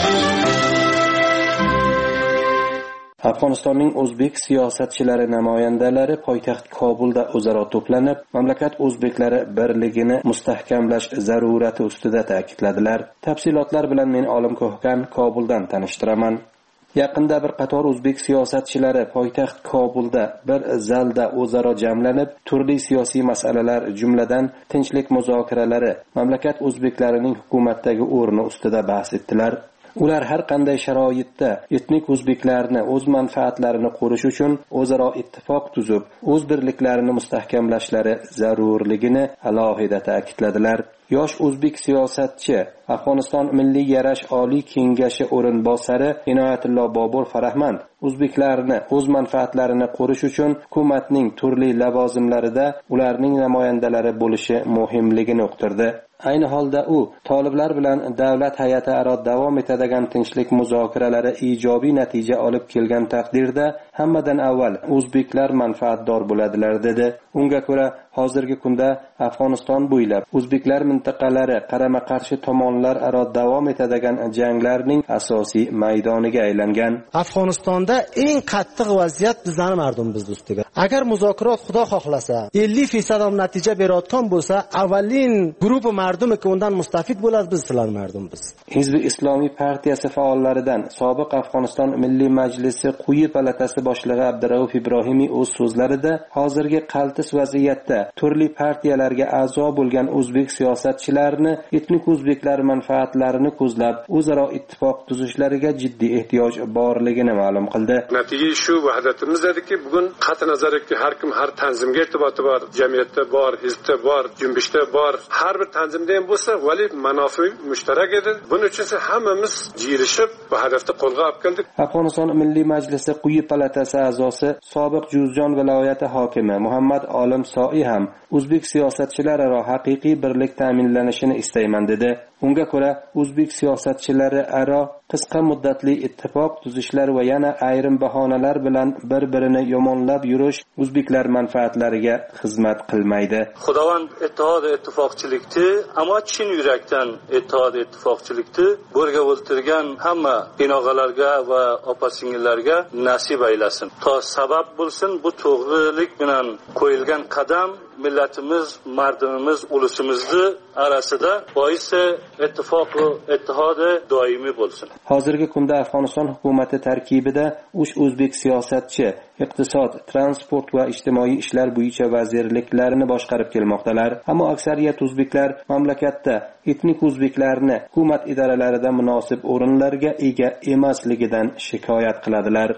Afg'onistonning o'zbek siyosatchilari namoyandalari poytaxt Kobulda o'zaro to'planib, mamlakat o'zbeklari birligini mustahkamlash zarurati ustida ta'kidladilar. Tafsilotlar bilan men Olim Ko'hkan Kobuldan tanishtiraman. Yaqinda bir qator o'zbek siyosatchilari poytaxt Kobulda bir zalda o'zaro jamlanib, turli siyosiy masalalar, jumladan tinchlik muzokaralari, mamlakat o'zbeklarining hukumatdagi o'rni ustida bahs etdilar. Ular har qanday sharoitda etnik o'zbeklarni o'z manfaatlarini qo'rish uchun o'zaro ittifoq tuzib, o'z birliklarini mustahkamlashlari zarurligini alohida ta'kidladilar. Yosh o'zbek siyosatchi, Afg'oniston Milliy yarash Oliy kengashi o'rinbosari Inoyatullo Bobur Farahmand o'zbeklarni o'z manfaatlarini qo'rish uchun hukumatning turli lavozimlarida ularning namoyandalari bo'lishi muhimligini uqtirdi. Ayni holda u toliblar bilan davlat hay'ati aro davom etadigan tinchlik muzokaralari ijobiy natija olib kelgan taqdirda hammadan avval o'zbeklar manfaatdor bo'ladilar dedi. Unga ko'ra, hozirgi kunda Afg'oniston bo'ylab o'zbeklar mintaqalari qarama-qarshi tomonlar aro davom etadigan janglarning asosiy maydoniga aylangan. Afg'onistonda eng qattiq vaziyat bizlarning mardumimiz ustiga. Agar muzokarat xudo xohlasa ellik foiz natija berayotgan bo'lsa, avvalin guruhi mardumi ki undan mustafid bo'ladi, biz sizlar mardumimiz. Hizbi Islomiy partiyasi faollaridan sobiq Afg'oniston Milliy Majlisi quyi palatasi boshlig'i Abdurauf Ibrohimiy o'z so'zlarida hozirgi qaltis vaziyatda turli partiyalarga a'zo bo'lgan o'zbek siyosatchilarini etnik o'zbeklar manfaatlarini ko'zlab o'zaro ittifoq tuzishlariga jiddiy ehtiyoj borligini ma'lum qildi. Natija shu vahdatimizdeki bugun qat'i nazarki har kim har tanzimga irtiboti bor, jamiyatda bor, hizbda bor, junbishda bor, har bir tanzimda ham bo'lsa, vali manofi mushtarak edi. Buning uchun hammamiz jirishib bu hadafda qo'lga olib keldik. Afg'oniston Milliy Majlisi quyi palatasi a'zosi, sobiq Juzjon viloyati hokimi Muhammad Olim Soi ham o'zbek siyosatchilari aro haqiqiy birlik ta'minlanishini istayman dedi. Unga ko'ra, o'zbek siyosatchilari aro qisqa muddatli ittifoq tuzishlar va yana ayrim bahonalar bilan bir-birini yomonlab yurish o'zbeklar manfaatlariga xizmat qilmaydi. Xudovand ittihod ittifoqchilikni, ammo chin yurakdan ittihod ittifoqchilikni bo'rga o'ltirgan hamma inog'alarga va opa-singillarga nasib aylasin. To sabab bo'lsin bu to'g'rilik bilan qo'yilgan qadam millatimiz, mardimimiz, ulusimizni arasida boisi ittifoq va ittihodi doimiy bo'lsin. Hozirgi kunda Afg'oniston hukumati tarkibida uch o'zbek siyosatchi iqtisod, transport va ijtimoiy ishlar bo'yicha vazirliklarini boshqarib kelmoqdalar. Ammo aksariyat o'zbeklar mamlakatda etnik o'zbeklarni hukumat idoralarida munosib o'rinlarga ega emasligidan shikoyat qiladilar.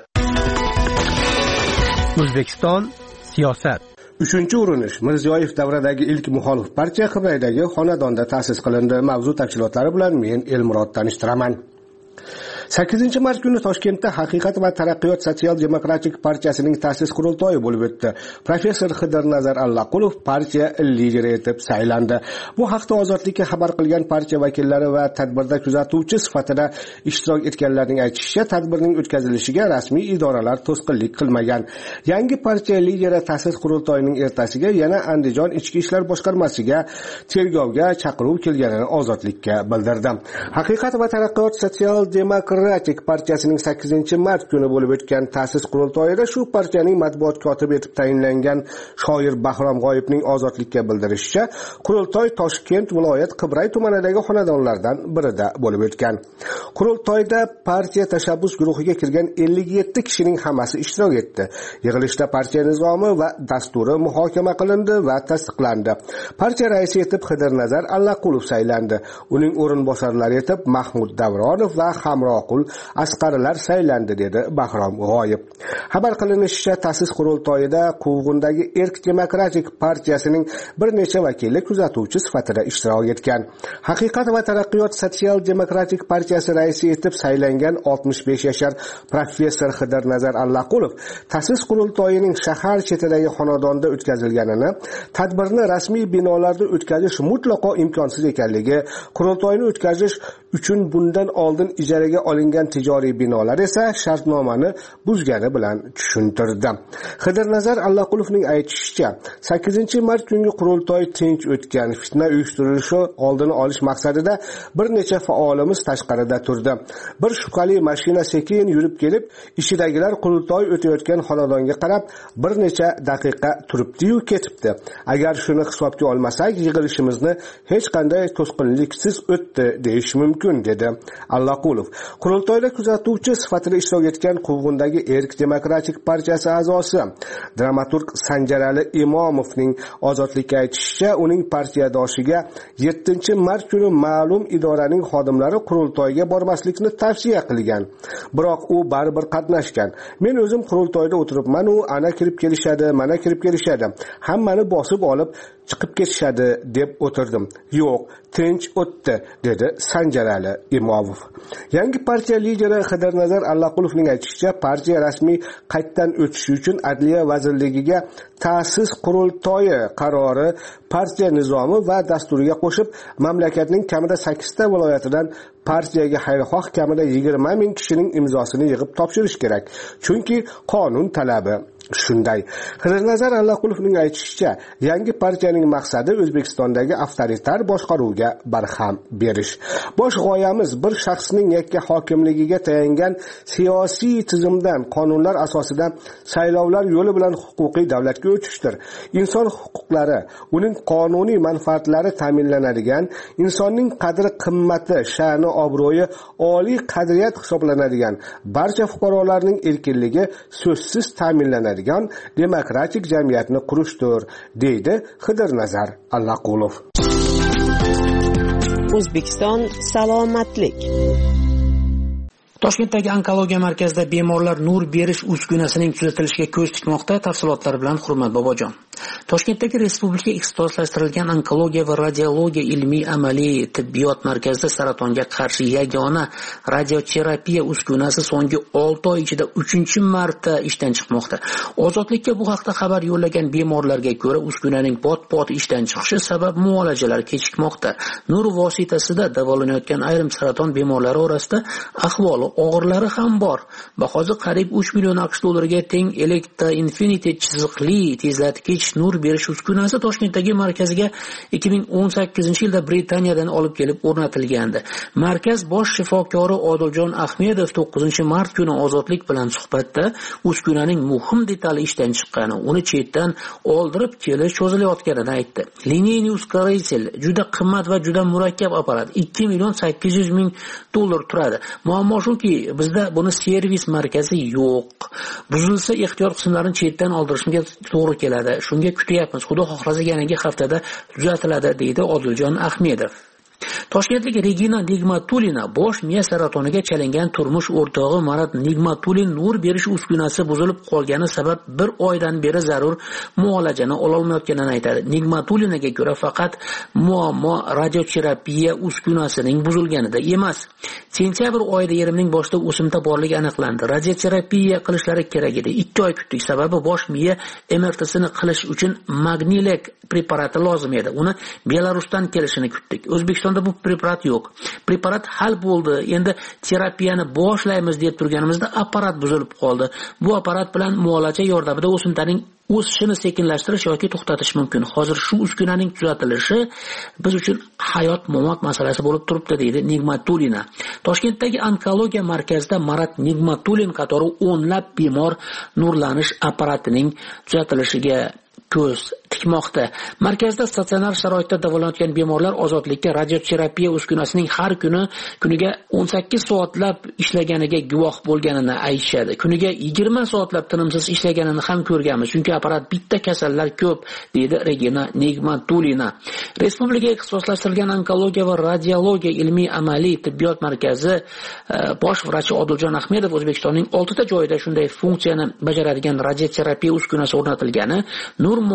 O'zbekiston siyosat. Uchinchi urinish Mirziyoyev davradagi ilk muxolif partiya Xibraydagi xonadonda ta'sis qilindi. Mavzu tafsilotlari bilan men Elmurod tanishtiraman. sakkizinchi mart kuni Toshkentda Haqiqat va taraqqiyot sotsial-demokratik partiyasining ta'sis qurultoyi bo'lib o'tdi. Professor Xidirnazar Allaqulov partiya lideri etib saylandi. Bu haqda Ozodlikka xabar qilgan partiya vakillari va tadbirda kuzatuvchi sifatida ishtirok etganlarning aytishicha, tadbirning o'tkazilishiga rasmiy idoralar to'sqinlik qilmagan. Yangi partiya lideri ta'sis qurultoyining ertasiga yana Andijon ichki ishlar boshqarmasiga tergovga chaqiruv kelganini Ozodlikka bildirdi. Haqiqat va taraqqiyot sotsial-demokratik partiyasining sakkizinchi mart kuni bo'lib o'tgan ta'sis qurultoyida shu partiyaning matbuot kotibi etib tayinlangan shoir Bahrom G'oyibning Ozodlikka bildirishicha, qurultoy Toshkent viloyat Qibray tumanidagi xonadonlardan birida bo'lib o'tgan. Qurultoyda partiya tashabbus guruhiga kirgan ellik yetti kishining hammasi ishtirok etdi. Yig'ilishda partiya nizomi va dasturi muhokama qilindi va tasdiqlandi. Partiya raisi etib Xidirnazar Allaqulov saylandi. Uning o'rinbosarlari etib Mahmud Davronov va Hamroq Asqarlar saylandi dedi Bahrom G'oyib. Xabar qilinishicha, ta'sis qurultoyida Quvg'indagi Erk demokratik partiyasining bir necha vakili kuzatuvchi sifatida ishtirok etgan. Haqiqat va taraqqiyot sotsial-demokratik partiyasi raisi etib saylangan oltmish besh yashar professor Xidirnazar Allaqulov ta'sis qurultoyining shahar chetidagi xonadonda o'tkazilganini, tadbirni rasmiy binolarda o'tkazish mutlaqo imkonsiz ekanligi, qurultoyni o'tkazish uchun bundan oldin ijaraga olingan tijoriy binolar esa shartnomani buzgani bilan tushuntirdi. Xidirnazar Allaqulovning aytishicha, sakkizinchi mart kungi qurultoy tinch o'tgan, fitna uyushtirilishi oldini olish maqsadida bir necha faolimiz tashqarida turdi. Bir shubhali mashina sekin yurib kelib, ishidagilar qurultoy o'tayotgan xonadonga qarab bir necha daqiqa turibdi-yu ketibdi. Agar shuni hisobga olmasak, yig'ilishimizni hech qanday to'sqinliksiz o'tdi deyish mumkin, dedi Allaqulov. Qurultoyda kuzatuvchi sifatida ishtirok etgan Quvg'indagi Erk demokratik partiyasi a'zosi dramaturg Sanjarali Imomovning ozodlikka aytishicha, uning partiyadoshiga yettinchi mart kuni ma'lum idoraning xodimlari qurultoyga bormaslikni tavsiya qilgan. Biroq u baribir qatnashgan. Men o'zim qurultoyda o'tiribman, u ana kirib kelishadi, mana kirib kelishadi. Hammani bosib olib chiqib ketishadi deb o'tirdim. Yo'q, tinch o'tdi, dedi Sanjarali Imovov. Yangi partiya lideri Xidirnazar Allaqulovning aytishicha, partiya rasmiy qaytdan o'tishi uchun Adliya vazirligiga ta'sis qurultoyi qarori partiya nizomi va dasturiga qo'shib, mamlakatning kamida sakkizta viloyatidan partiyaga xayrixoh kamida yigirma ming kishining imzosini yig'ib topshirish kerak. Chunki qonun talabi shunday. Xidirnazar Allaqulovning aytishicha, yangi partiyaning maqsadi O'zbekistondagi avtoritar boshqaruvga barham berish. Bosh g'oyamiz bir shaxsning yakka hokimligiga tayangan siyosiy tizimdan qonunlar asosida saylovlar yo'li bilan huquqiy davlatga o'tishdir. Inson huquqlari, uning qonuniy manfaatlari ta'minlanadigan, insonning qadri qimmati, sha'ni, obro'yi oliy qadriyat hisoblanadigan, barcha fuqarolarning erkinligi so'zsiz ta'minlanadi demokratik jamiyatni qurishdir, deydi Xidirnazar Allaqulov. O'zbekiston salomatlik. Toshkentdagi onkologiya markazida bemorlar nur berish uskunasining tuzatilishiga ko'z tikmoqda. Tafsilotlar bilan Hurmat Bobojon. Toshkentdagi Respublika ixtisoslashtirilgan onkologiya va radiologiya ilmiy amaliy tibbiyot markazida saratonga qarshi yagona radioterapiya uskunasi so'nggi olti oy ichida uchinchi marta ishdan chiqmoqda. Ozodlikka bu haqda xabar yo'llagan bemorlarga ko'ra, uskunaning pot-pot ishdan chiqishi sabab muolajalar kechikmoqda. Nur vositasida davolanayotgan ayrim saraton bemorlari orasida ahvoli og'irlari ham bor. Bahosi qariyb uch million aqsh dollariga teng Electra Infinity chiziqli tezlatgich nur berish uskunasi Toshkentdagi markaziga ikki ming o'n sakkizinchi yilda Britaniyadan olib kelib o'rnatilgandi. Markaz bosh shifokori Odiljon Ahmedov to'qqizinchi mart kuni Ozodlik bilan suhbatda uskunaning muhim detali ishdan chiqqani, uni chetdan oldirib kelish cho'zilayotganini aytdi. Lineyniy uskoritel juda qimmat va juda murakkab apparat, ikki million sakkiz yuz ming dollar turadi. Muammo shuki, bizda buni servis markazi yo'q. Buzilsa ehtiyot qismlarini chetdan oldirishga to'g'ri keladi. Shunga kutyapmiz. Xudo xohlasa yangi haftada tuzatiladi, deydi Odiljon Ahmedov. Toshkentlik Regina Nigmatulina bosh miya saratoniga chalingan turmush o'rtog'i Marat Nigmatulin nur berish uskunasi buzilib qolgani sabab bir oydan beri zarur muolajani ola olmayotganini aytadi. Nigmatulinaga ko'ra faqat muammo radioterapiya uskunasining buzilganida emas. Sentyabr oyida erimning boshida o'simta borligi aniqlandi. Radioterapiya qilishlari kerak edi. ikki oy kutdik, sababi bosh miya M R T-sini qilish uchun Magnilek preparati lozim edi. Uni Belarusdan kelishini kutdik. O'zbekistonda bu preparat yo'q. Preparat hal bo'ldi. Endi terapiyani boshlaymiz deb turganimizda apparat buzilib qoldi. Bu apparat bilan muolaja yordamida o'simtaning o'sishini sekinlashtirish yoki to'xtatish mumkin. Hozir shu uskunaning tuzatilishi biz uchun hayot-mamot masalasi bo'lib turibdi, deydi Nigmatulina. Toshkentdagi onkologiya markazida Marat Nigmatulin qatori o'nlab bemor nurlanish apparatining tuzatilishiga ko'z tikmoqda. Markazda statsionar sharoitda davolanayotgan bemorlar Ozodlikka radioterapiya uskunasining har kuni kuniga o'n sakkiz soatlab ishlaganiga guvoh bo'lganini aytishadi. Kuniga yigirma soatlab tinimsiz ishlaganini ham ko'rganmiz. Chunki apparat bitta kasallar ko'p, deydi Regina Nigmatulina. Respublika ixtisoslashtirilgan onkologiya va radiologiya ilmiy amaliy tibbiyot markazi bosh vrachi Odiljon Ahmedov O'zbekistonning oltita joyida shunday funksiyani bajaradigan radioterapiya uskunasi o'rnatilgani, nur muolajasi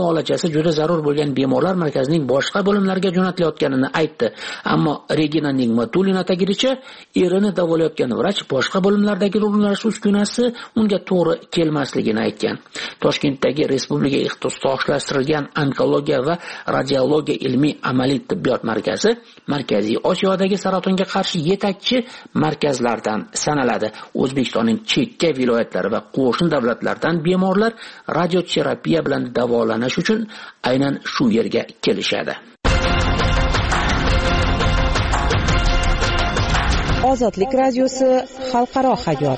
tuzilmasi juda zarur bo'lgan bemorlar markazining boshqa bo'limlariga jo'natilayotganini aytdi. Ammo Regina Nigmatulina ta'kidlashicha, erini davolayotgan vrach boshqa bo'limlardagi ruxsatlash uskunasi unga to'g'ri kelmasligini aytgan. Toshkentdagi Respublika ixtisoslashtirilgan onkologiya va radiologiya ilmiy amaliy tibbiyot markazi Markaziy Osiyodagi saratonga qarshi yetakchi markazlardan sanaladi. O'zbekistonning chekka viloyatlari va qo'shni davlatlardan bemorlar radioterapiya bilan davolanish uchun aynan shu yerga kelishadi. Ozodlik radiosi xalqaro hayot.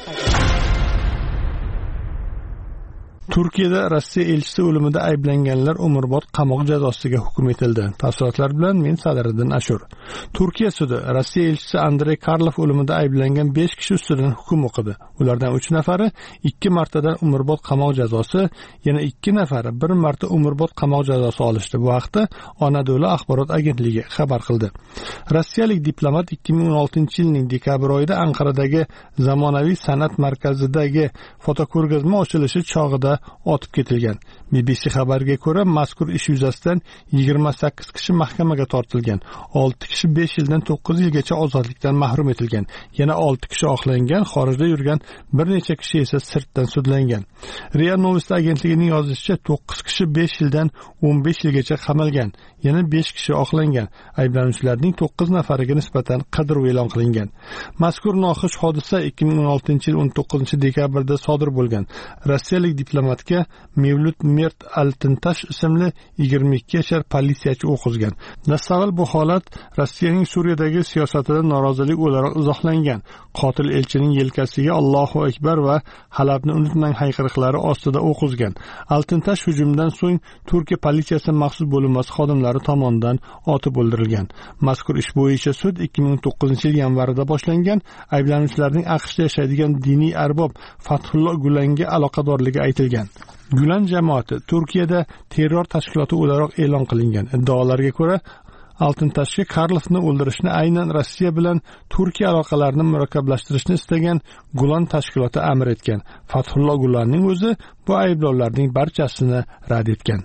Turkiyada Rossiya elchisi o'limida ayblanganlar umrbod qamoq jazosiga hukm etildi. Tafsilotlar bilan men Sadiriddin Ashur. Turkiya sudi Rossiya elchisi Andrey Karlov o'limida ayblangan besh kishi ustidan hukm o'qidi. Ulardan uch nafari ikki martadan umrbod qamoq jazosi, yana ikki nafari bir marta umrbod qamoq jazosi olishdi. Bu haqda Anadolu axborot agentligi xabar qildi. Rossiyalik diplomat ikki ming o'n oltinchi yilning dekabr oyida Anqaradagi zamonaviy san'at markazidagi fotoko'rgazma ochilishi chog'ida otib ketilgan. B B C xabariga ko'ra, mazkur ish yuzasidan yigirma sakkiz kishi mahkamaga tortilgan. olti kishi besh yildan to'qqiz yilgacha ozodlikdan mahrum etilgan. Yana olti kishi oqlangan, xorijda yurgan bir necha kishi esa sirtdan sudlangan. Ria Novosti agentligining yozishicha, to'qqiz kishi besh yildan o'n besh yilgacha qamalgan. Yana besh kishi oqlangan. Ayblanuvchilarning to'qqiz nafariga nisbatan qidiruv e'lon qilingan. Mazkur noxush hodisa ikki ming o'n oltinchi yil o'n to'qqizinchi dekabrda sodir bo'lgan. Rossiyalik diplomatga Mevlut Mert Altintash ismli yigirma ikki yashar politsiyachi o'q uzgan. Dasavval bu holat Rossiyaning Suriyadagi siyosatidan norozilik o'laroq izohlangan. Qotil elchining yelkasiga Allohu akbar va Halabni unutmang hayqiriqlari ostida o'q uzgan. Altintash hujumdan so'ng Turkiya politsiyasi maxsus bo'linmasi xodimlari tomonidan otib o'ldirilgan. Mazkur ish bo'yicha sud ikki ming o'n to'qqizinchi yil yanvarida boshlangan. Ayblanuvchilarning AQShda yashaydigan diniy arbob Fathullo Gulanga aloqadorligi aytilgan. Gulen jamoati Turkiyada terror tashkiloti o'laroq e'lon qilingan. Iddaolarga ko'ra, Altintashga Karlovni o'ldirishni aynan Rossiya bilan Turkiya aloqalarini murakkablashtirishni istagan Gulen tashkiloti amr etgan. Fathullo Gulenning o'zi bu ayblovlarning barchasini rad etgan.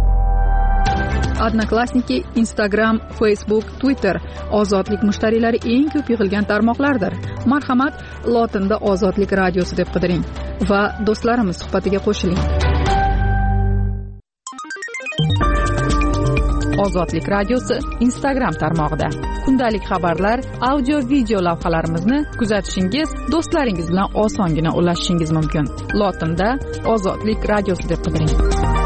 Odnoklassniki, Instagram, Facebook, Twitter ozodlik mushtariylari eng ko'p yig'ilgan tarmoqlardir. Marhamat, lotinda Ozodlik radiosi deb qidiring va do'stlarimiz suhbatiga qo'shiling. Ozodlik radiosi Instagram tarmog'ida. Kundalik xabarlar, audio, video lavhalarimizni kuzatishingiz, do'stlaringiz bilan osongina ulashishingiz mumkin. Lotinda Ozodlik radiosi deb qidiring.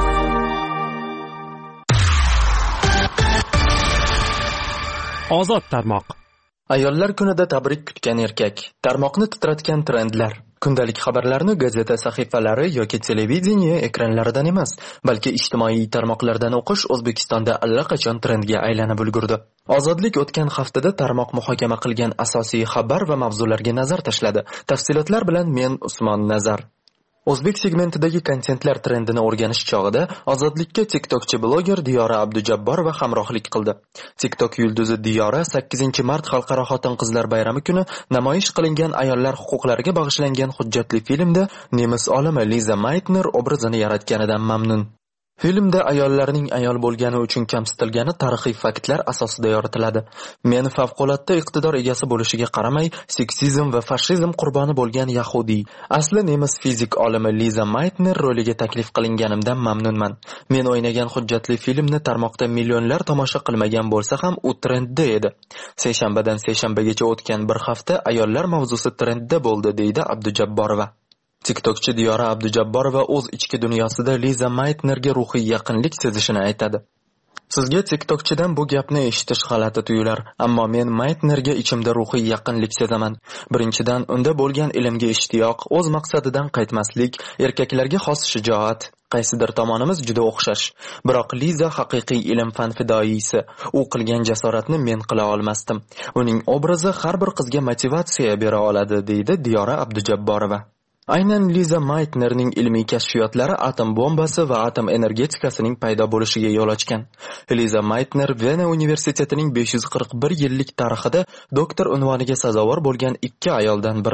Ozod tarmoq. Ayollar kunida tabrik kutgan erkak, tarmoqni titratgan trendlar. Kundalik xabarlarni gazeta sahifalari yoki televideniya ekranlaridan emas, balki ijtimoiy tarmoqlardan o'qish O'zbekistonda allaqachon trendga aylanib ulgurdi. Ozodlik o'tgan haftada tarmoq muhokama qilgan asosiy xabar va mavzularga nazar tashladi. Tafsilotlar bilan men Usmon Nazar. O'zbek segmentidagi kontentlar trendini o'rganish chog'ida Ozodlikka TikTokchi bloger Diyora Abdujabborova hamrohlik qildi. TikTok yulduzi Diyora sakkizinchi mart xalqaro xotin-qizlar bayrami kuni namoyish qilingan ayollar huquqlariga bag'ishlangan hujjatli filmda nemis olimi Liza Meitner obrazini yaratganidan mamnun. Filmda ayollarning ayol bo'lgani uchun kamsitilgani tarixiy faktlar asosida yoritiladi. Men favqulodda iqtidor egasi bo'lishiga qaramay, seksizm va fashizm qurboni bo'lgan yahudiy, asli nemis fizik olimi Liza Meitner roliga taklif qilinganimdan mamnunman. Men o'ynagan hujjatli filmni tarmoqda millionlar tomosha qilmagan bo'lsa ham, u trendda edi. Seshanbadan seshanbagacha o'tgan bir hafta ayollar mavzusi trendda bo'ldi, deydi Abdujabborova. TikTokchi Diyora Abdujabborova o'z ichki dunyosida Liza Meitnerga ruhiy yaqinlik sezishini aytadi. Sizga TikTokchidan bu gapni eshitish g'alati tuyular, ammo men Meitnerga ichimda ruhiy yaqinlik sezaman. Birinchidan, unda bo'lgan ilmga ishtiyoq, o'z maqsadidan qaytmaslik, erkaklarga xos shijoat. Qaysidir tomonimiz juda o'xshash. Biroq Liza haqiqiy ilm-fan fidoyisi. U qilgan jasoratni men qila olmasdim. Uning obrazi har bir qizga motivatsiya bera oladi, deydi Diyora Abdujabborova. Aynan Liza Meitnerning ilmiy kashfiyotlari atom bombasi va atom energetikasining paydo bo'lishiga yo'l ochgan. Liza Meitner Vena universitetining besh yuz qirq bir yillik tarixida doktor unvoniga sazovor bo'lgan ikki ayoldan biridir.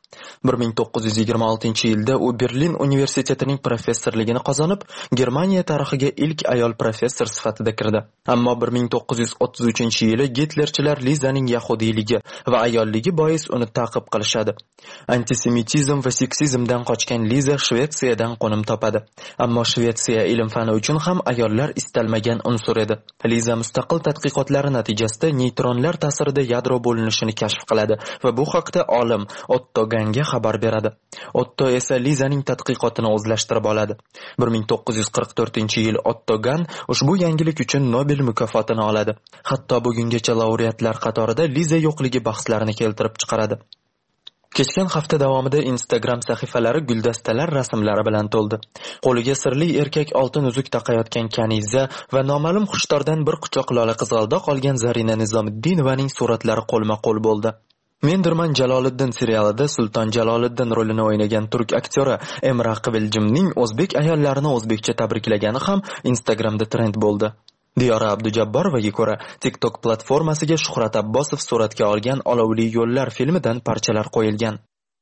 bir ming to'qqiz yuz yigirma oltinchi yilda u Berlin universitetining professorligini qozonib, Germaniya tarixiga ilk ayol professor sifatida kirdi. Ammo bir ming to'qqiz yuz o'ttiz uchinchi yili Gitlerchilar Lizaning yahudiyligi va ayolligi bois uni ta'qib qilishadi. Antisemitizm va seksizmdan qochgan Liza Shvetsiyadan qo'nim topadi. Ammo Shvetsiya ilm-fani uchun ham ayollar istalmagan unsur edi. Liza mustaqil tadqiqotlari natijasida neytronlar ta'sirida yadro bo'linishini kashf qiladi va bu haqda olim Otto Ganga xabar beradi. Otto esa Lizaning tadqiqotini o'zlashtirib oladi. bir ming to'qqiz yuz qirq to'rtinchi yil Otto Gan ushbu yangilik uchun Nobel mukofotini oladi. Hatto bugungacha laureatlar qatorida Liza yo'qligi bahslarini keltirib chiqaradi. Kechgan hafta davomida Instagram sahifalari guldastalar rasmlari bilan to'ldi. Qo'liga sirli erkak oltin uzuk taqayotgan Kaniza va noma'lum xushtordan bir quchoq lola qizg'aldoq olgan Zarina Nizomiddinovaning suratlari qo'lma-qo'l bo'ldi. Mendirman Jaloliddin serialida Sulton Jaloliddin rolini o'ynagan turk aktyori Emrah Qibiljimning o'zbek ayollarini o'zbekcha tabriklagani ham Instagramda trend bo'ldi. Diyora Abdujabborovga ko'ra, TikTok platformasiga Shuhrat Abbosov suratga olgan Olovli yo'llar filmidan parchalar qo'yilgan.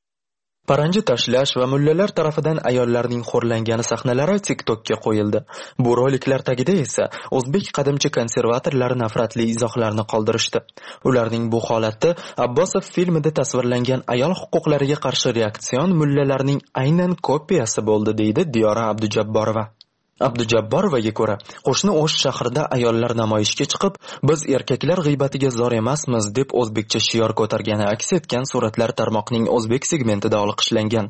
Paranji tashlash va mullalar tarafidan ayollarning xo'rlangani sahnalari TikTokka qo'yildi. Bu roliklar tagida esa o'zbek qadimchi konservatorlari nafratli izohlarni qoldirishdi. Ularning bu holati Abbosov filmida tasvirlangan ayol huquqlariga qarshi reaksion mullalarning aynan kopiyasi bo'ldi, deydi Diyora Abdujabborova. Abdujabborovga ko'ra, qo'shni O'sh shahrida ayollar namoyishga chiqib, biz erkaklar g'ibatiga zor emasmiz deb o'zbekcha shior ko'targani aks etgan suratlar tarmoqning o'zbek segmentida olqishlangan.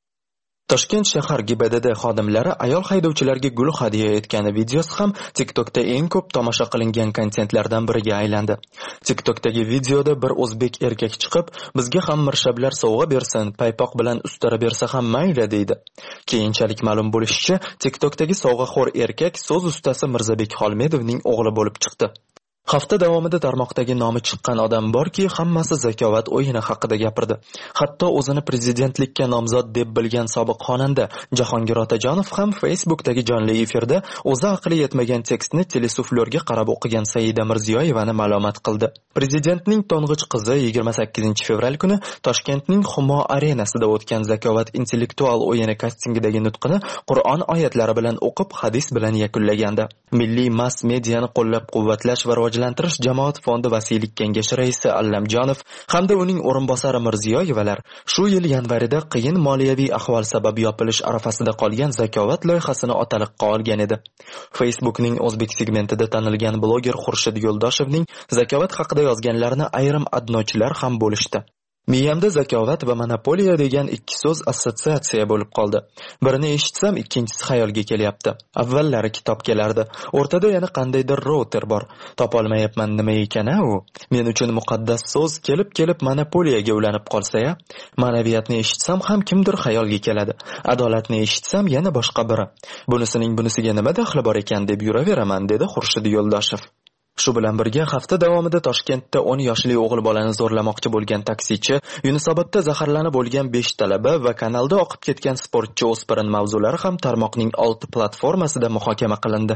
Toshkent shahar G B D D xodimlari ayol haydovchilarga gul hadya etgani videosi ham TikTokda eng ko'p tomosha qilingan kontentlardan biriga aylandi. TikTokdagi videoda bir o'zbek erkak chiqib, bizga ham mirshablar sovg'a bersin, paypoq bilan ustara bersa ham mayli deydi. Keyinchalik ma'lum bo'lishicha, TikTokdagi sovg'axo'r erkak so'z ustasi Mirzabek Xolmedovning o'g'li bo'lib chiqdi. Hafta davomida tarmoqdagi nomi chiqqan odam borki, hammasi zakovat o'yini haqida gapirdi. Hatto o'zini prezidentlikka nomzod deb bilgan sobiq xonanda Jahongir Otajonov ham Facebookdagi jonli efirda o'zi aqli yetmagan tekstni telesuflyorga qarab o'qigan Saida Mirziyoyevani ma'lumot qildi. Prezidentning to'ng'ich qizi yigirma sakkizinchi fevral kuni Toshkentning Humo arenasida o'tgan zakovat intellektual o'yini kastingidagi nutqini Qur'on oyatlari bilan o'qib, hadis bilan yakunlagandi. Milliy mass mediani qo'llab-quvvatlash va rivojlantirish jamoat fondi vasiylik kengashi raisi Allamjonov hamda uning o'rinbosari Mirziyoyevalar shu yil yanvarida qiyin moliyaviy ahvol sabab yopilish arafasida qolgan zakovat loyihasini otaliqqa olgan edi. Facebookning o'zbek segmentida tanilgan bloger Xurshid Yo'ldoshevning zakovat haqida yozganlarini ayrim adnochilar ham bo'lishdi. Miyamda zakovat va monopoliya degan ikki so'z assotsiatsiya bo'lib qoldi. Birini eshitsam, ikkinchisi xayolga kelyapti. Avvallari kitob kelardi. O'rtada yana qandaydir router bor. Topolmayapman nima ekan-a u? Men uchun muqaddas so'z kelib-kelib monopoliyaga ulanib qolsa-ya, ma'naviyatni eshitsam ham kimdir xayolga keladi. Adolatni eshitsam yana boshqa biri. Bunisining bunisiga nima daxli bor ekan deb yuraveraman, dedi Xurshid Yo'ldoshev. Shu bilan birga hafta davomida Toshkentda o'n yoshli o'g'il bolani zo'rlamoqchi bo'lgan taksichi, Yunusobodda zaharlanib bo'lgan besh talaba va kanalda oqib ketgan sportchi o'spirin mavzulari ham tarmoqning olti platformasida muhokama qilindi.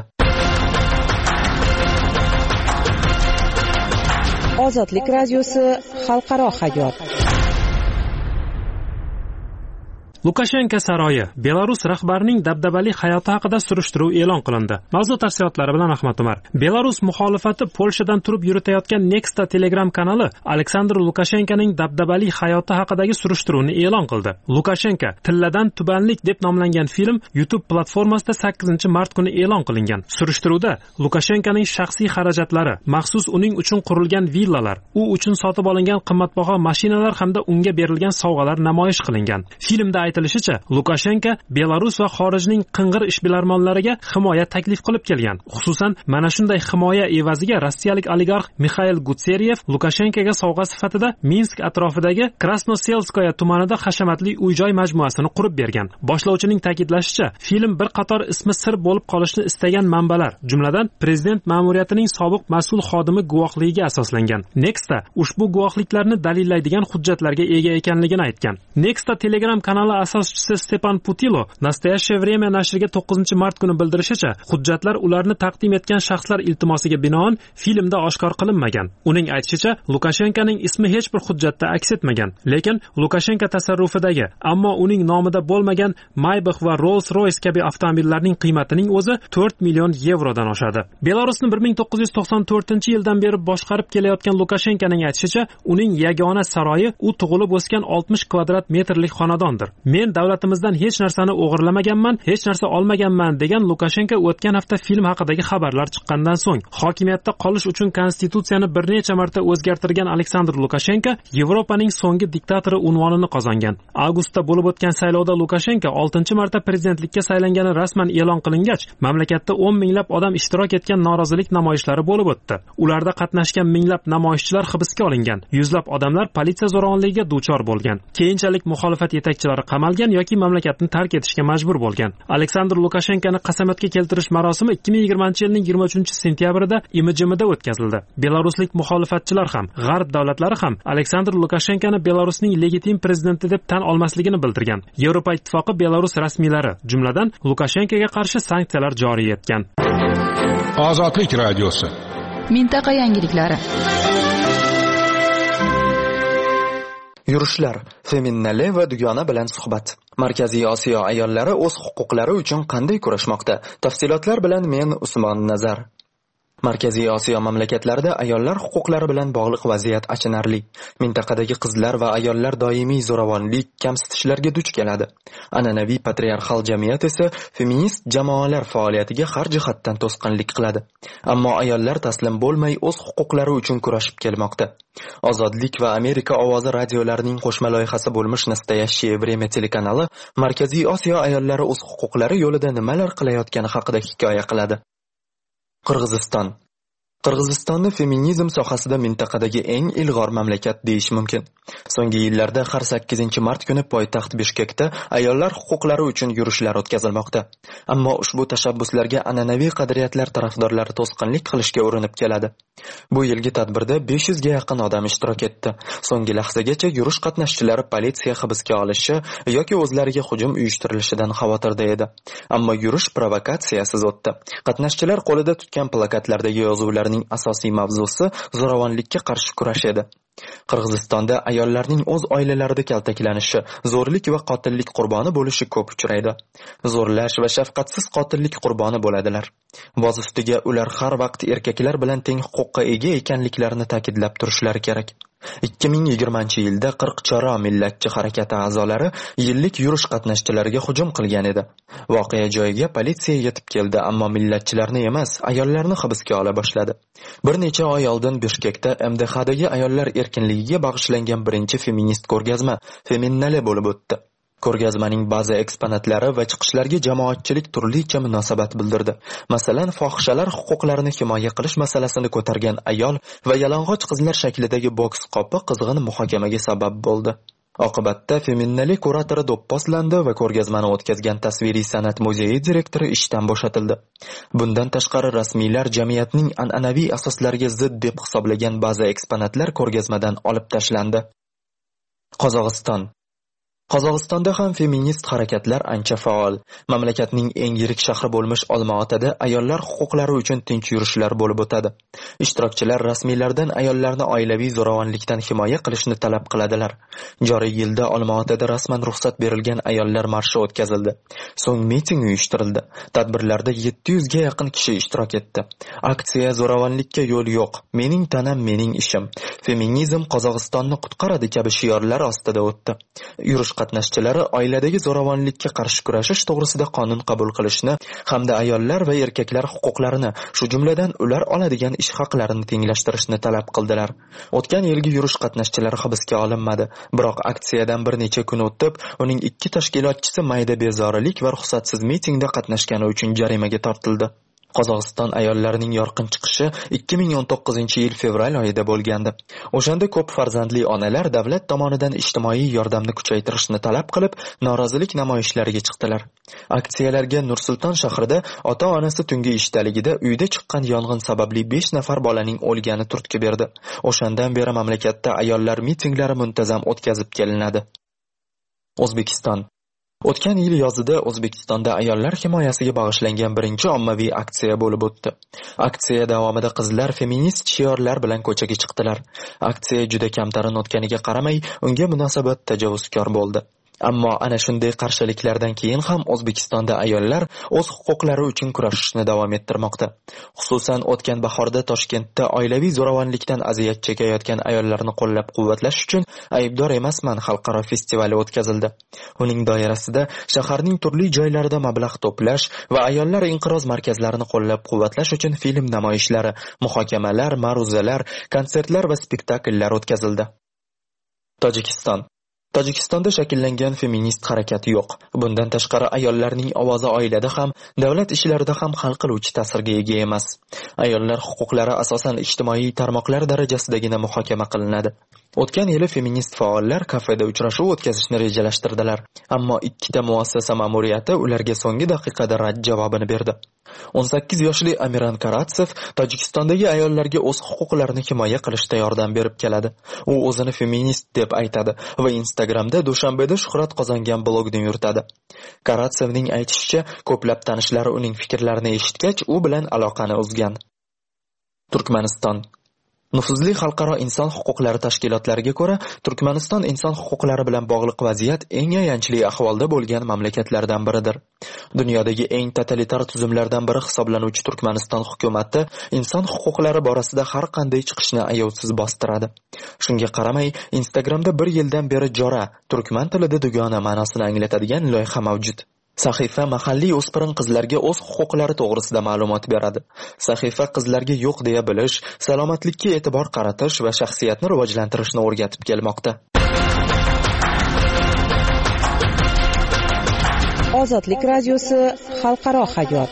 Ozodlik radiosi xalqaro hayot. Lukashenko saroyi Belarus rahbarining dabdabali hayoti haqida surishtiruv e'lon qilindi. Mavzu tafsilotlari bilan Ahmad Umar. Belarus muxolifati Polshadan turib yuritayotgan Nexta Telegram kanali Aleksandr Lukashenkoning dabdabali hayoti haqidagi surishtiruvni e'lon qildi. Lukashenko tilladan tubanlik deb nomlangan film YouTube platformasida sakkizinchi mart kuni e'lon qilingan. Surishtiruvda Lukashenkoning shaxsiy xarajatlari, maxsus uning uchun qurilgan villalar, u uchun sotib olingan qimmatbaho mashinalar hamda unga berilgan sovg'alar namoyish qilingan. Filmda aytilishicha, Lukashenko Belarus va xorijning qing'ir ishbilarmonlariga himoya taklif qilib kelgan. Xususan, mana shunday himoya evaziga rossiyalik oligarx Mikhail Gutseryev Lukashenkoga sovg'a sifatida Minsk atrofidagi Krasnoselskoye tumanida hashamatli uy-joy majmuasini qurib bergan. Boshlovchining ta'kidlashicha, film bir qator ismi sir bo'lib qolishni istagan manbalar, jumladan prezident ma'muriyatining sobiq mas'ul xodimi guvohligiga asoslangan. Nexta ushbu guvohliklarni dalillaydigan hujjatlarga ega ekanligini aytgan. Nexta Telegram kanali asoschisi Stepan Putilo Nastoящее время nashriga to'qqizinchi mart kuni bildirishicha, hujjatlar ularni taqdim etgan shaxslar iltimosiga binoan filmda oshkor qilinmagan. Uning aytishicha, Lukashenkoning ismi hech bir hujjatda aks etmagan, lekin Lukashenko tasarrufidagi, ammo uning nomida bo'lmagan Maybach va Rolls-Royce kabi avtomobillarning qiymatining o'zi to'rt million yevrodan oshadi. Belarusni bir ming to'qqiz yuz to'qson to'rtinchi yildan beri boshqarib kelayotgan Lukashenkoning aytishicha, uning yagona saroyi u tug'ilib o'sgan oltmish kvadrat metrlik xonadondir. Men davlatimizdan hech narsani o'g'irlamaganman, hech narsa olmaganman degan Lukashenko o'tgan hafta film haqidagi xabarlar chiqqandan so'ng hokimiyatda qolish uchun konstitutsiyani bir necha marta o'zgartirgan Aleksandr Lukashenko Yevropaning so'nggi diktatori unvonini qozongan. Avgustda bo'lib o'tgan saylovda Lukashenko oltinchi marta prezidentlikka saylangani rasman e'lon qilingach, mamlakatda o'n minglab odam ishtirok etgan norozilik namoyishlari bo'lib o'tdi. Ularda qatnashgan minglab namoyishchilar hibsga olingan, yuzlab odamlar politsiya zo'ravonligiga duchor bo'lgan. Keyinchalik muxolifat yetakchilari qamalgan yoki mamlakatni tark etishga majbur bo'lgan. Aleksandr Lukashenkoni qasamyodga keltirish marosimi ikki ming yigirmanchi yilning yigirma uchinchi sentyabrida Imijimida o'tkazildi. Belaruslik muxolifatchilar ham, g'arb davlatlari ham Aleksandr Lukashenkoni Belarusning legitim prezidenti deb tan olmasligini bildirgan. Yevropa ittifoqi Belarus rasmiylari, jumladan Lukashenkoga qarshi sanksiyalar joriy etgan. Ozodlik radiosi. Mintaqa yangiliklari. Yurishlar, Feminale va Dugona bilan suhbat. Markaziy Osiyo ayollari o'z huquqlari uchun qanday kurashmoqda? Tafsilotlar bilan men Usmon Nazar. Markaziy Osiyo mamlakatlarida ayollar huquqlari bilan bog'liq vaziyat achinarli. Mintaqadagi qizlar va ayollar doimiy zo'ravonlik, kamsitishlarga duch keladi. An'anaviy patriarxal jamiyat esa feminist jamoalar faoliyatiga har jihatdan to'sqinlik qiladi. Ammo ayollar taslim bo'lmay o'z huquqlari uchun kurashib kelmoqda. Ozodlik va Amerika ovozi radiolarining qo'shma loyihasi bo'lmish Nastoящее время telekanali Markaziy Osiyo ayollari o'z huquqlari yo'lida nimalar qilayotgani haqida hikoya qiladi. Qirg'iziston. Qirg'izistonni feminizm sohasida mintaqadagi eng ilg'or mamlakat deyish mumkin. So'nggi yillarda har sakkizinchi mart kuni poytaxt Bishkekda ayollar huquqlari uchun yurishlar o'tkazilmoqda. Ammo ushbu tashabbuslarga an'anaviy qadriyatlar tarafdorlari to'sqinlik qilishga urinib keladi. Bu yilgi tadbirda besh yuzga yaqin odam ishtirok etdi. So'nggi lahzagacha yurish qatnashchilari politsiya hibsga olishi yoki o'zlariga hujum uyushtirilishidan xavotirda edi. Ammo yurish provokatsiyasiz o'tdi. Qatnashchilar qo'lida tutgan plakatlardagi yozuvlarning asosiy mavzusi zo'ravonlikka qarshi kurash edi. Qirg'izistonda ayollarning o'z oilalarida kaltaklanishi, zo'rlik va qotillik qurboni bo'lishi ko'p uchraydi. Zo'rlash va shafqatsiz qotillik qurboni bo'ladilar. Boz ustiga ular har vaqt erkaklar bilan teng huquqqa ega ekanliklarini ta'kidlab turishlari kerak. ikki ming yigirmanchi yilda qirq chora millatchi harakati a'zolari yillik yurish qatnashchilariga hujum qilgan edi. Voqea joyiga politsiya yetib keldi, ammo millatchilarni emas, ayollarni hibsga ola boshladi. Bir necha oy oldin Bishkekda M D Xdagi ayollar erkinligiga bag'ishlangan birinchi feminist ko'rgazma Feminale bo'lib o'tdi. Ko'rgazmaning ba'zi eksponatlari va chiqishlarga jamoatchilik turlicha munosabat bildirdi. Masalan, fohishalar huquqlarini himoya qilish masalasini ko'targan ayol va yalang'och qizlar shaklidagi boks qopi qizg'in muhokamaga sabab bo'ldi. Oqibatda Feminale kuratori do'pposlandi va ko'rgazmani o'tkazgan tasviriy san'at muzeyi direktori ishdan bo'shatildi. Bundan tashqari rasmiylar jamiyatning an'anaviy asoslariga zid deb hisoblagan ba'zi eksponatlar ko'rgazmadan olib tashlandi. Qozog'iston. Qozog'istonda ham feminist harakatlar ancha faol. Mamlakatning eng yirik shahri bo'lmish Olma-Otada ayollar huquqlari uchun tinch yurishlar bo'lib o'tadi. Ishtirokchilar rasmiylardan ayollarni oilaviy zo'ravonlikdan himoya qilishni talab qiladilar. Joriy yilda Olma-Otada rasman ruxsat berilgan ayollar marshi o'tkazildi. So'ng miting uyushtirildi. Tadbirlarda yetti yuzga yaqin kishi ishtirok etdi. Aksiya zo'ravonlikka yo'l yo'q, mening tanam mening ishim, feminizm Qozog'istonni qutqaradi kabi shiorlar ostida o'tdi. Yurish qatnashchilari oiladagi zo'ravonlikka qarshi kurashish to'g'risida qonun qabul qilishni hamda ayollar va erkaklar huquqlarini, shu jumladan ular oladigan ish haqlarini tenglashtirishni talab qildilar. O'tgan yilgi yurish qatnashchilari hibsga olinmadi, biroq aksiyadan bir necha kun o'tib, uning ikki tashkilotchisi mayda bezorilik va ruxsatsiz mitingda qatnashgani uchun jarimaga tortildi. Qozog'iston ayollarining yorqin chiqishi ikki ming o'n to'qqizinchi yil fevral oyida bo'lgandi. O'shanda ko'p farzandli onalar davlat tomonidan ijtimoiy yordamni kuchaytirishni talab qilib, norozilik namoyishlariga chiqdilar. Aksiyalarga Nur-Sulton shahrida ota-onasi tungi ishdaligida uyda chiqqan yong'in sababli besh nafar bolaning o'lgani turtki berdi. O'shandan beri mamlakatda ayollar mitinglari muntazam o'tkazib kelinadi. O'zbekiston. O'tgan yil yozida O'zbekistonda ayollar himoyasiga bag'ishlangan birinchi ommaviy aksiya bo'lib o'tdi. Aksiya davomida qizlar feminist shiorlar bilan ko'chaga chiqdilar. Aksiya juda kamtarin o'tganiga qaramay, unga munosabat tajovuzkor bo'ldi. Ammo ana shunday qarshiliklardan keyin ham O'zbekistonda ayollar o'z huquqlari uchun kurashishni davom ettirmoqda. Xususan, o'tgan bahorda Toshkentda oilaviy zo'ravonlikdan aziyat chekayotgan ayollarni qo'llab-quvvatlash uchun Aybdor emasman xalqaro festivali o'tkazildi. Uning doirasida shaharning turli joylarida mablag' to'plash va ayollar inqiroz markazlarini qo'llab-quvvatlash uchun film namoyishlari, muhokamalar, ma'ruzalar, konsertlar va spektakllar o'tkazildi. Tojikiston Tojikistonda shakllangan feminist harakat yo'q. Bundan tashqari ayollarning ovozi oilada ham, davlat ishlarida ham hal qiluvchi ta'sirga ega emas. Ayollar huquqlari asosan ijtimoiy tarmoqlar darajasidagina muhokama qilinadi. O'tgan yili feminist faollar kafeda uchrashuv o'tkazishni rejalashtirdilar, ammo ikkita muassasa ma'muriyati ularga so'nggi daqiqada rad javobini berdi. o'n sakkiz yoshli Amiran Karatsev Tojikistondagi ayollarga o'z huquqlarini himoya qilishda yordam berib keladi. U o'zini feminist deb aytadi va Instagramda Dushanbeda shuhrat qozongan blogni yuritadi. Karatsevning aytishicha, ko'plab tanishlari uning fikrlarini eshitgach, u bilan aloqani uzgan. Turkmaniston Nufuzli xalqaro inson huquqlari tashkilotlariga ko'ra, Turkmaniston inson huquqlari bilan bog'liq vaziyat eng ayanchli ahvolda bo'lgan mamlakatlardan biridir. Dunyodagi eng totalitar tuzumlardan biri hisoblanuvchi Turkmaniston hukumati inson huquqlari borasida har qanday chiqishni ayovsiz bostiradi. Shunga qaramay, Instagramda bir yildan beri jora, turkman tilida dugona ma'nosini anglatadigan loyiha mavjud. Sahifa mahalliy o'spirin qizlarga o'z huquqlari to'g'risida ma'lumot beradi. Sahifa qizlarga yo'q deya bilish, salomatlikka e'tibor qaratish va shaxsiyatni rivojlantirishni o'rgatib kelmoqda. Ozodlik radiosi xalqaro hayot.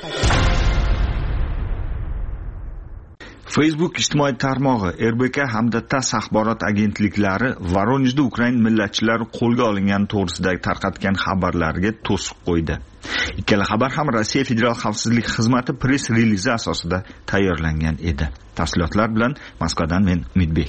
Facebook ijtimoiy tarmog'i R B K hamda TASS axborot agentliklari Voronejda Ukrain millatchilari qo'lga olingani to'g'risidagi tarqatgan xabarlarga to'siq qo'ydi. Ikkala xabar ham Rossiya Federal xavfsizlik xizmati press relizi asosida tayyorlangan edi. Tafsilotlar bilan Moskvadan men Umidbek.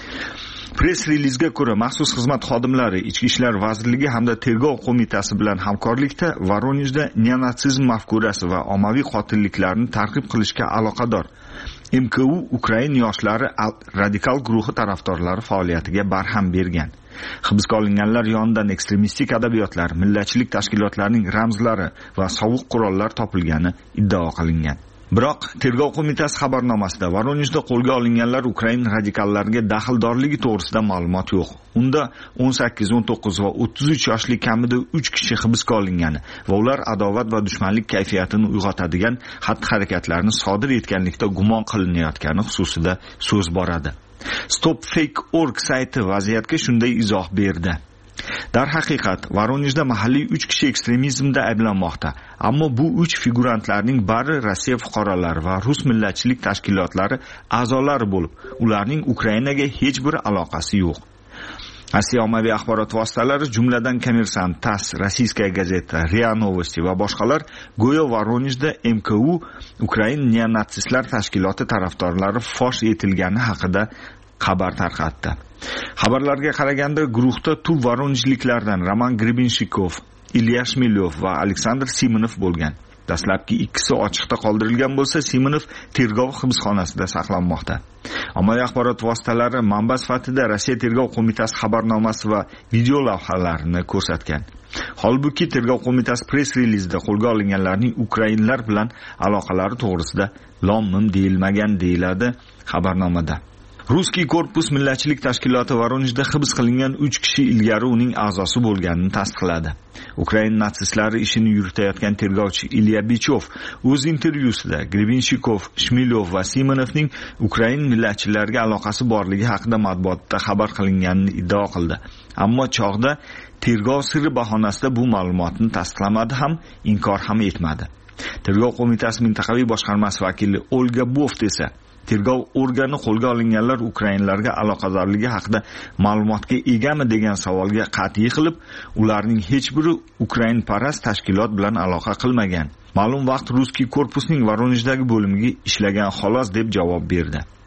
Press relizga ko'ra, maxsus xizmat xodimlari Ichki ishlar vazirligi hamda tergov qo'mitasi bilan hamkorlikda Voronejda neonatsizm mafkurasi va ommaviy qotilliklarni targ'ib qilishga aloqador M K U Ukrain yoshlari radikal guruhi tarafdorlari faoliyatiga barham bergan. Hibsga olinganlar yonidan ekstremistik adabiyotlar, millatchilik tashkilotlarining ramzlari va sovuq qurollar topilgani iddao qilingan. Biroq tergov qo'mitasi xabarnomasida Voronejda qo'lga olinganlar Ukrain radikallariga daxldorligi to'g'risida ma'lumot yo'q. Unda o'n sakkiz, o'n to'qqiz va o'ttiz uch yoshli kamida uch kishi hibsga olingani va ular adovat va dushmanlik kayfiyatini uyg'otadigan xatti-harakatlarni sodir etganlikda gumon qilinayotgani xususida so'z boradi. Stop Fake dot org sayti vaziyatga shunday izoh berdi. Darhaqiqat, Voronejda mahalliy uch kishi ekstremizmda ayblanmoqda. Ammo bu uch figurantlarning bari Rossiya fuqarolari va rus millatchilik tashkilotlari a'zolari bo'lib, ularning Ukrainaga hech bir aloqasi yo'q. Rossiya ommaviy axborot vositalari, jumladan Kommersant, TASS, Rossiyskaya gazeta, RIA Novosti va boshqalar go'yo Voronejda M K U Ukrain neonatsistlar tashkiloti tarafdorlari fosh etilgani haqida xabar tarqatdi. Xabarlarga qaraganda guruhda tuv voronejliklardan Roman Grebinshikov, Ilya Shmilyov va Aleksandr Simonov bo'lgan. Dastlabki ikkisi ochiqda qoldirilgan bo'lsa, Simonov tergov hibsxonasida saqlanmoqda. Ommaviy axborot vositalari manba sifatida Rossiya tergov qo'mitasi xabarnomasi va video lavhalarini ko'rsatgan. Holbuki tergov qo'mitasi press relizida qo'lga olinganlarning ukrainlar bilan aloqalari to'g'risida lom-mim deyilmagan deyiladi xabarnomada. Ruskiy korpus millatchilik tashkiloti Voronejda hibs qilingan uch kishi ilgari uning a'zosi bo'lganini tasdiqladi. Ukrain natsistlari ishini yuritayotgan tergovchi Ilya Bichov o'z intervyusida Grebinshikov, Shmilyov va Simonovning Ukrain millatchilariga aloqasi borligi haqida matbuotda xabar qilinganini iddao qildi. Ammo chog'da tergov sirri bahonasida bu ma'lumotni tasdiqlamadi ham, inkor ham etmadi. Tergov qo'mitasi mintaqaviy boshqarmasi vakili Olga Boft esa tergov organi qo'lga olinganlar ukrainlarga aloqadorligi haqida ma'lumotga egami degan savolga qat'iy qilib, ularning hech biri Ukrain parast tashkilot bilan aloqa qilmagan. Ma'lum vaqt Ruskiy korpusning Voronejdagi bo'limiga ishlagan xolos deb javob berdi.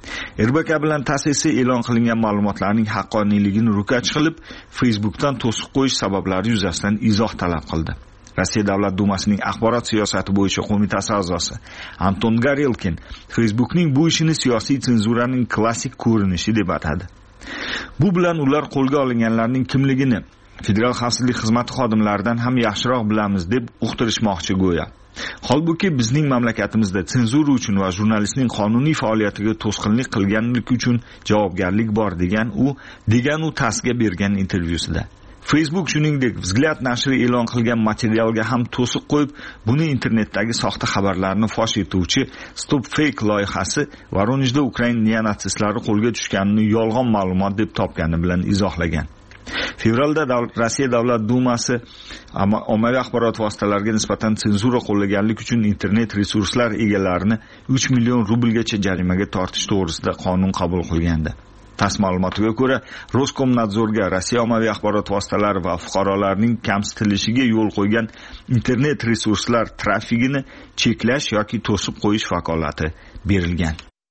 R B K bilan T A S S esa e'lon qilingan ma'lumotlarning haqqoniyligini ro'kach qilib, Facebookdan to'siq qo'yish sabablari yuzasidan izoh talab qildi. Rossiya Davlat dumasining axborot siyosati bo'yicha qo'mitasi a'zosi Anton Gorelkin Facebookning bu ishini siyosiy senzuraning klassik ko'rinishi deb atadi. Bu bilan ular qo'lga olinganlarning kimligini Federal xavfsizlik xizmati xodimlaridan ham yaxshiroq bilamiz deb uqtirishmoqchi go'yo. Holbuki bizning mamlakatimizda senzura uchun va jurnalistning qonuniy faoliyatiga to'sqinlik qilganlik uchun javobgarlik bor degan u degan u T A S ga bergan intervyusida. Facebook shuningdek Vzglyad nashri e'lon qilgan materialga ham to'siq qo'yib, buni internetdagi soxta xabarlarni fosh etuvchi Stop Fake loyihasi Voronejda Ukraina neonatsistlari qo'lga tushganini yolg'on ma'lumot deb topgani bilan izohlagan. Fevralda Rossiya Davlat dumasi ommaviy axborot vositalariga nisbatan senzura qo'llaganlik uchun internet resurslar egalarini uch million rublgacha jarimaga tortish to'g'risida qonun qabul qilgandi. T A S ma'lumotiga ko'ra, Roskomnadzorga Rossiya ommaviy axborot vositalari va fuqarolarning kamsitilishiga yo'l qo'ygan internet resurslar trafigini cheklash yoki to'sib qo'yish vakolati berilgan.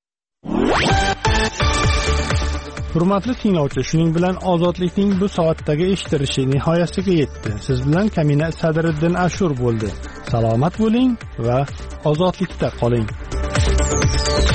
Hurmatli tinglovchi, shuning bilan ozodlikning bu soatdagi eshittirishi nihoyasiga yetdi. Siz bilan Kamina Sadriddin Ashur bo'ldi. Salomat bo'ling va ozodlikda qoling.